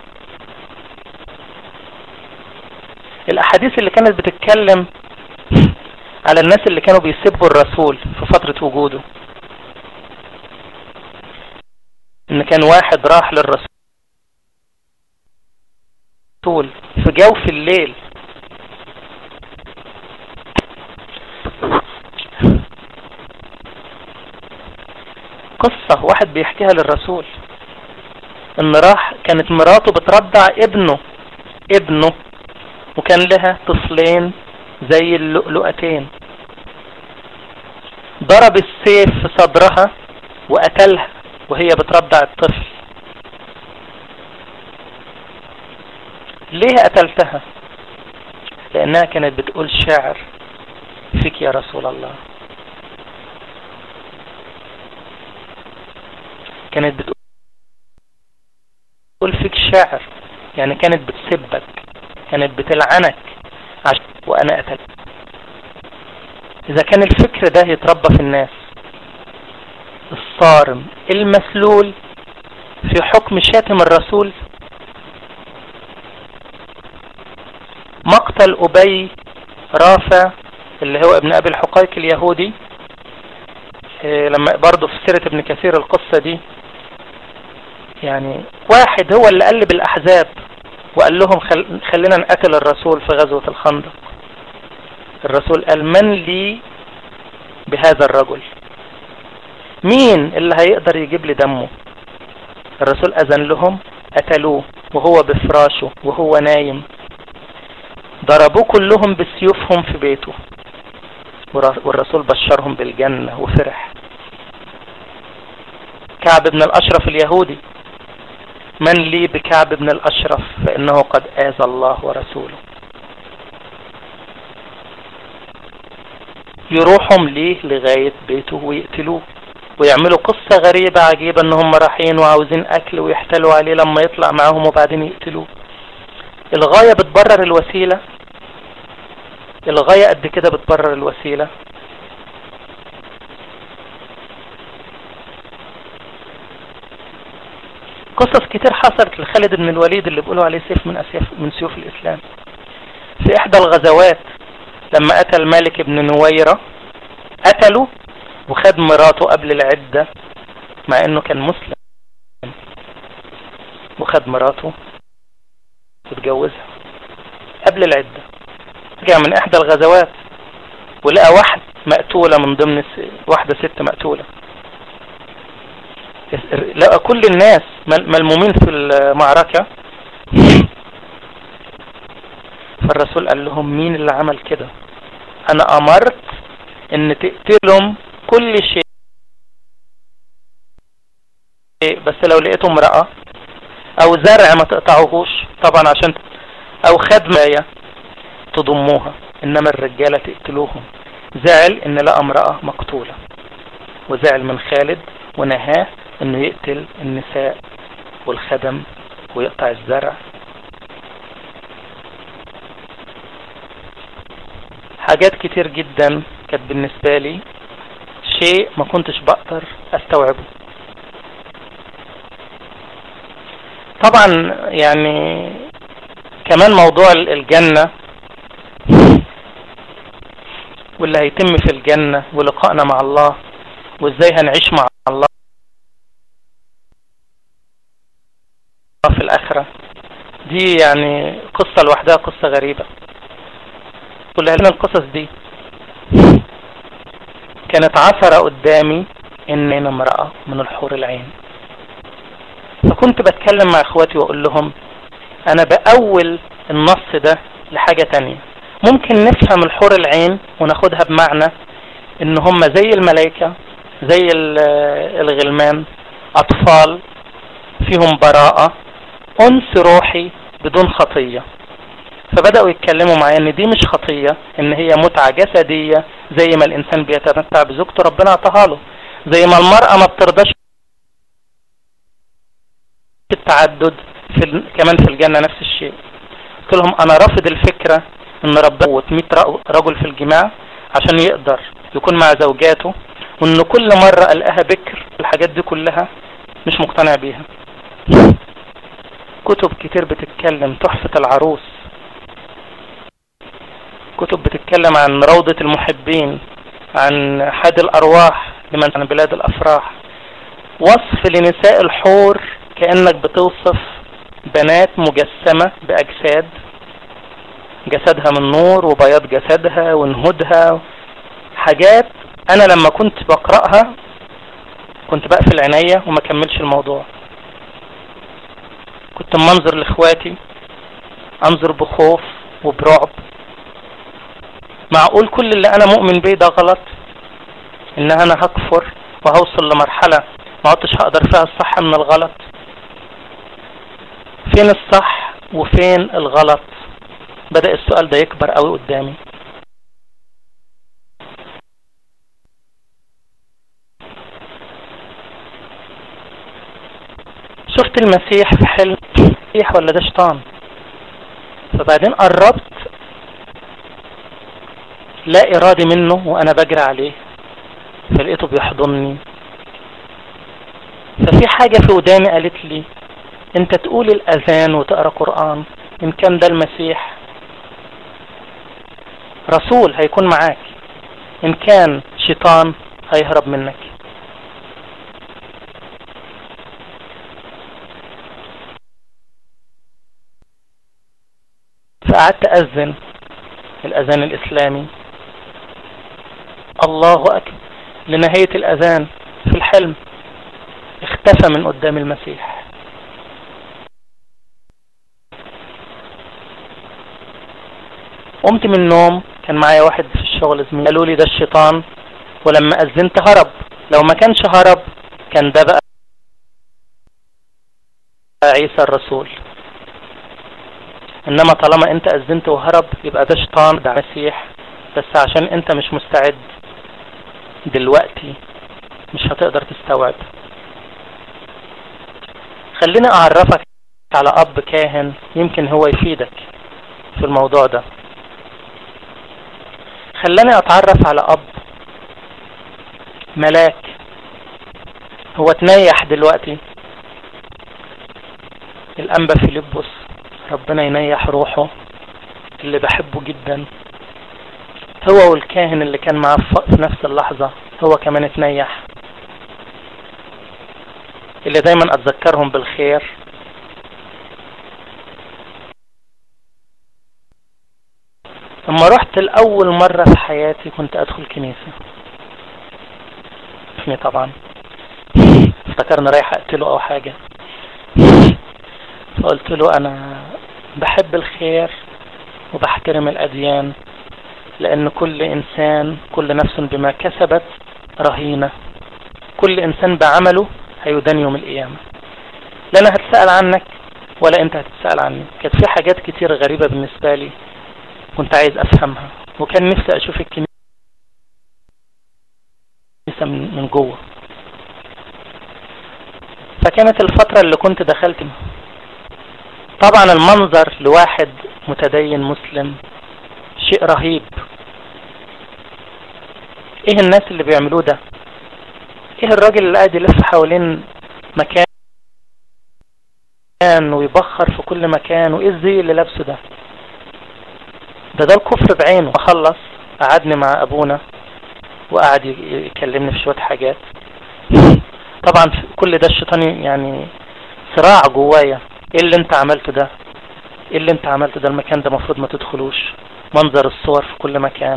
الاحاديث اللي كانت بتتكلم على الناس اللي كانوا بيسبوا الرسول في فترة وجوده، ان كان واحد راح للرسول في جوف الليل، قصة واحد بيحكيها للرسول ان راح كانت مراته بترضع ابنه ابنه وكان لها طفلين زي اللؤلؤتين، ضرب السيف في صدرها وقتلها وهي بترضع الطفل. ليه قتلتها؟ لانها كانت بتقول شعر فيك يا رسول الله، كانت بتقول فيك شعر، يعني كانت بتسبك، كانت بتلعنك عشان وانا قتلت. اذا كان الفكر ده يتربى في الناس، الصارم المسلول في حكم شاتم الرسول، مقتل ابي رافع اللي هو ابن ابي الحقيق اليهودي، إيه لما برضه في سيرة ابن كثير القصة دي، يعني واحد هو اللي قلب الاحزاب وقال لهم خل... خلينا نقتل الرسول في غزوة الخندق. الرسول قال من لي بهذا الرجل؟ مين اللي هيقدر يجيب لي دمه؟ الرسول أذن لهم، قتلوه وهو بفراشه وهو نايم، ضربوه كلهم بسيوفهم في بيته، والرسول بشرهم بالجنة وفرح. كعب بن الأشرف اليهودي، من لي بكعب بن الأشرف فإنه قد آذى الله ورسوله. يروحهم ليه لغاية بيته ويقتلوه، ويعملوا قصة غريبة عجيبة ان هم رايحين وعاوزين اكل ويحتلوا عليه لما يطلع معاهم وبعدين يقتلوه. الغاية بتبرر الوسيلة، الغاية قد كده بتبرر الوسيلة. قصص كتير حصلت لخالد بن الوليد اللي بيقولوا عليه سيف من اسياف من سيوف الاسلام. في احدى الغزوات لما قتل مالك بن نويرة قتله وخد مراته قبل العدة، مع انه كان مسلم، وخد مراته واتجوزها قبل العدة. رجع من احدى الغزوات ولقى واحد مقتولة من ضمن واحدة ست مقتولة، لقى كل الناس ملمومين في المعركة. فالرسول قال لهم مين اللي عمل كده؟ انا امرت ان تقتلهم كل شيء، بس لو لقيتوا امرأة او زرع ما تقطعوهوش طبعا، عشان او خدمة تضموها، انما الرجالة تقتلوهم. زعل ان لقى امرأة مقتولة، وزعل من خالد ونهاه انه يقتل النساء والخدم ويقطع الزرع. حاجات كتير جدا كانت بالنسبة لي شيء ما كنتش بقدر استوعبه. طبعا يعني كمان موضوع الجنة واللي هيتم في الجنة ولقائنا مع الله وازاي هنعيش مع الله في الآخرة، دي يعني قصة لوحدها، قصة غريبة. كلها لنا القصص دي كانت عثرة قدامي ان انا امرأة من الحور العين، فكنت بتكلم مع اخواتي واقول لهم انا بأول النص ده لحاجة تانية. ممكن نفهم الحور العين وناخدها بمعنى ان هم زي الملائكة، زي الغلمان، اطفال فيهم براءة، انس روحي بدون خطية. فبدأوا يتكلموا معايا ان دي مش خطية، ان هي متعة جسدية زي ما الانسان بيتمتع بزوجته ربنا اعطاها له، زي ما المرأة ما بترضاش التعدد في ال... كمان في الجنة نفس الشيء. قلت لهم انا رافض الفكرة ان ربنا قوت مئة رجل في الجماع عشان يقدر يكون مع زوجاته، وان كل مرة ألقاها بكر. الحاجات دي كلها مش مقتنع بيها. كتب كتير بتتكلم، تحفة العروس، كتب بتتكلم عن روضة المحبين، عن حاد الأرواح لمن عن بلاد الأفراح، وصف لنساء الحور كأنك بتوصف بنات مجسمة بأجساد، جسدها من نور وبياض جسدها ونهودها. حاجات أنا لما كنت بقرأها كنت بقفل عينيا وما كملش الموضوع. كنت منظر لإخواتي أنظر بخوف وبرعب. معقول كل اللي أنا مؤمن بيه ده غلط؟ إن أنا هكفر وهوصل لمرحلة ما عدتش هقدر فيها الصح من الغلط؟ فين الصح وفين الغلط؟ بدأ السؤال ده يكبر قوي قدامي. شفت المسيح في حلم، مسيح ولا ده شيطان؟ فبعدين قربت لا إرادي منه وأنا بجري عليه، فلقيته بيحضنني. ففي حاجة في وداني قالت لي انت تقول الأذان وتقرأ قرآن، إن كان ده المسيح رسول هيكون معاك، إن كان شيطان هيهرب منك. فقعدت أذن الأذان الإسلامي، الله أكبر، لنهاية الأذان في الحلم اختفى من قدام المسيح. قمت من النوم، كان معايا واحد في الشغل زميلي، قالوا لي ده الشيطان، ولما أذنت هرب. لو ما كانش هرب كان ده بقى عيسى الرسول، انما طالما انت أذنت وهرب يبقى ده شيطان، ده مسيح. بس عشان انت مش مستعد دلوقتي مش هتقدر تستوعب. خليني اعرفك على اب كاهن يمكن هو يفيدك في الموضوع ده. خلاني اتعرف على اب ملاك، هو تنيح دلوقتي، الانبا فيلبس، ربنا ينيح روحه، اللي بحبه جدا. هو والكاهن اللي كان معاه في نفس اللحظة هو كمان اتنيح، اللي دايما اتذكرهم بالخير. لما رحت لأول مرة في حياتي كنت ادخل كنيسة، اسمي طبعا افتكرني رايح اقتله او حاجة، فقلت له انا بحب الخير وبحترم الاديان، لأن كل إنسان كل نفس بما كسبت رهينة. كل إنسان بعمله هيدان يوم القيامة. لا أنا هتسأل عنك ولا أنت هتتسأل عني. كانت في حاجات كتير غريبة بالنسبة لي كنت عايز أفهمها، وكان نفسي أشوف الكنيسة من جوه. فكانت الفترة اللي كنت دخلت، طبعا المنظر لواحد متدين مسلم شيء رهيب. ايه الناس اللي بيعملوه ده؟ ايه الراجل اللي قاعد يلف حوالين مكان ويبخر في كل مكان، وايه الزي اللي لابسه ده؟ ده ده الكفر بعينه. اخلص قعدني مع ابونا وقعد يكلمني في شوية حاجات. طبعا كل ده الشيطان يعني صراع جوايا. ايه اللي انت عملته ده؟ ايه اللي انت عملته ده؟ المكان ده مفروض ما تدخلوش. منظر الصور في كل مكان.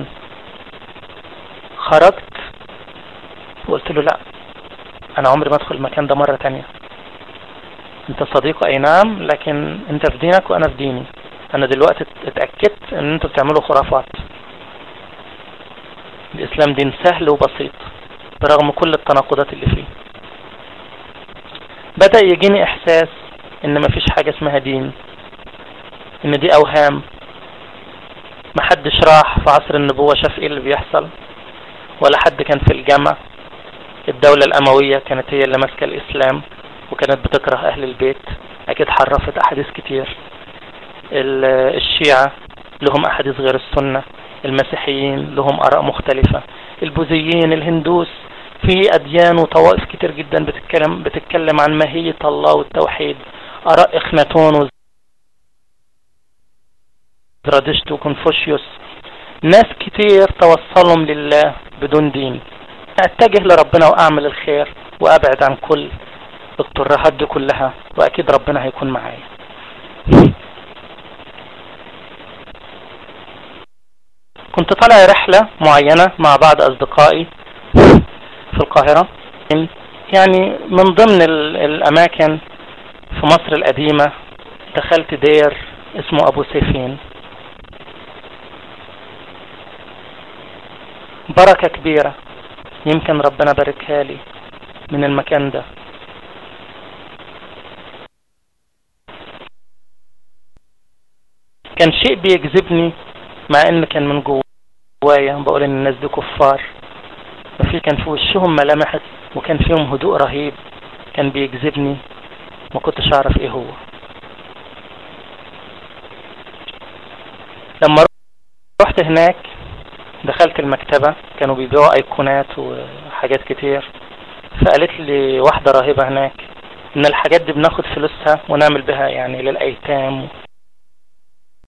خرجت وقلت له لا، انا عمري ما ادخل المكان ده مرة تانية. انت صديق اي نعم، لكن انت في دينك وانا في ديني. انا دلوقتي اتأكدت ان انتوا بتعملوا خرافات. الاسلام دين سهل وبسيط برغم كل التناقضات اللي فيه. بدأ يجيني احساس ان مفيش حاجة اسمها دين، ان دي اوهام. محدش راح في عصر النبوة شاف ايه اللي بيحصل، ولا حد كان في الجامع. الدولة الاموية كانت هي اللي ماسكة الاسلام وكانت بتكره اهل البيت، اكيد حرفت احاديث كتير. الشيعة لهم احاديث غير السنة، المسيحيين لهم اراء مختلفة، البوذيين، الهندوس، في اديان وطوائف كتير جدا بتتكلم بتتكلم عن ماهية الله والتوحيد. اراء اخناتون وزرادشت وكونفوشيوس، ناس كتير توصلهم لله بدون دين. اتجه لربنا واعمل الخير وابعد عن كل الترهات دي كلها، واكيد ربنا هيكون معايا. كنت طالع رحلة معينة مع بعض اصدقائي في القاهرة، يعني من ضمن الاماكن في مصر القديمة. دخلت دير اسمه ابو سيفين. بركة كبيرة يمكن ربنا باركها لي من المكان ده. كان شيء بيجذبني مع ان كان من جوايا بقول ان الناس دي كفار. وفي كان في وشهم ملامح وكان فيهم هدوء رهيب كان بيجذبني، ما كنتش اعرف ايه هو. لما رحت هناك دخلت المكتبة، كانوا بيبيعوا ايقونات وحاجات كتير. فقالت لي واحدة راهبة هناك ان الحاجات دي بناخد فلوسها ونعمل بها يعني للايتام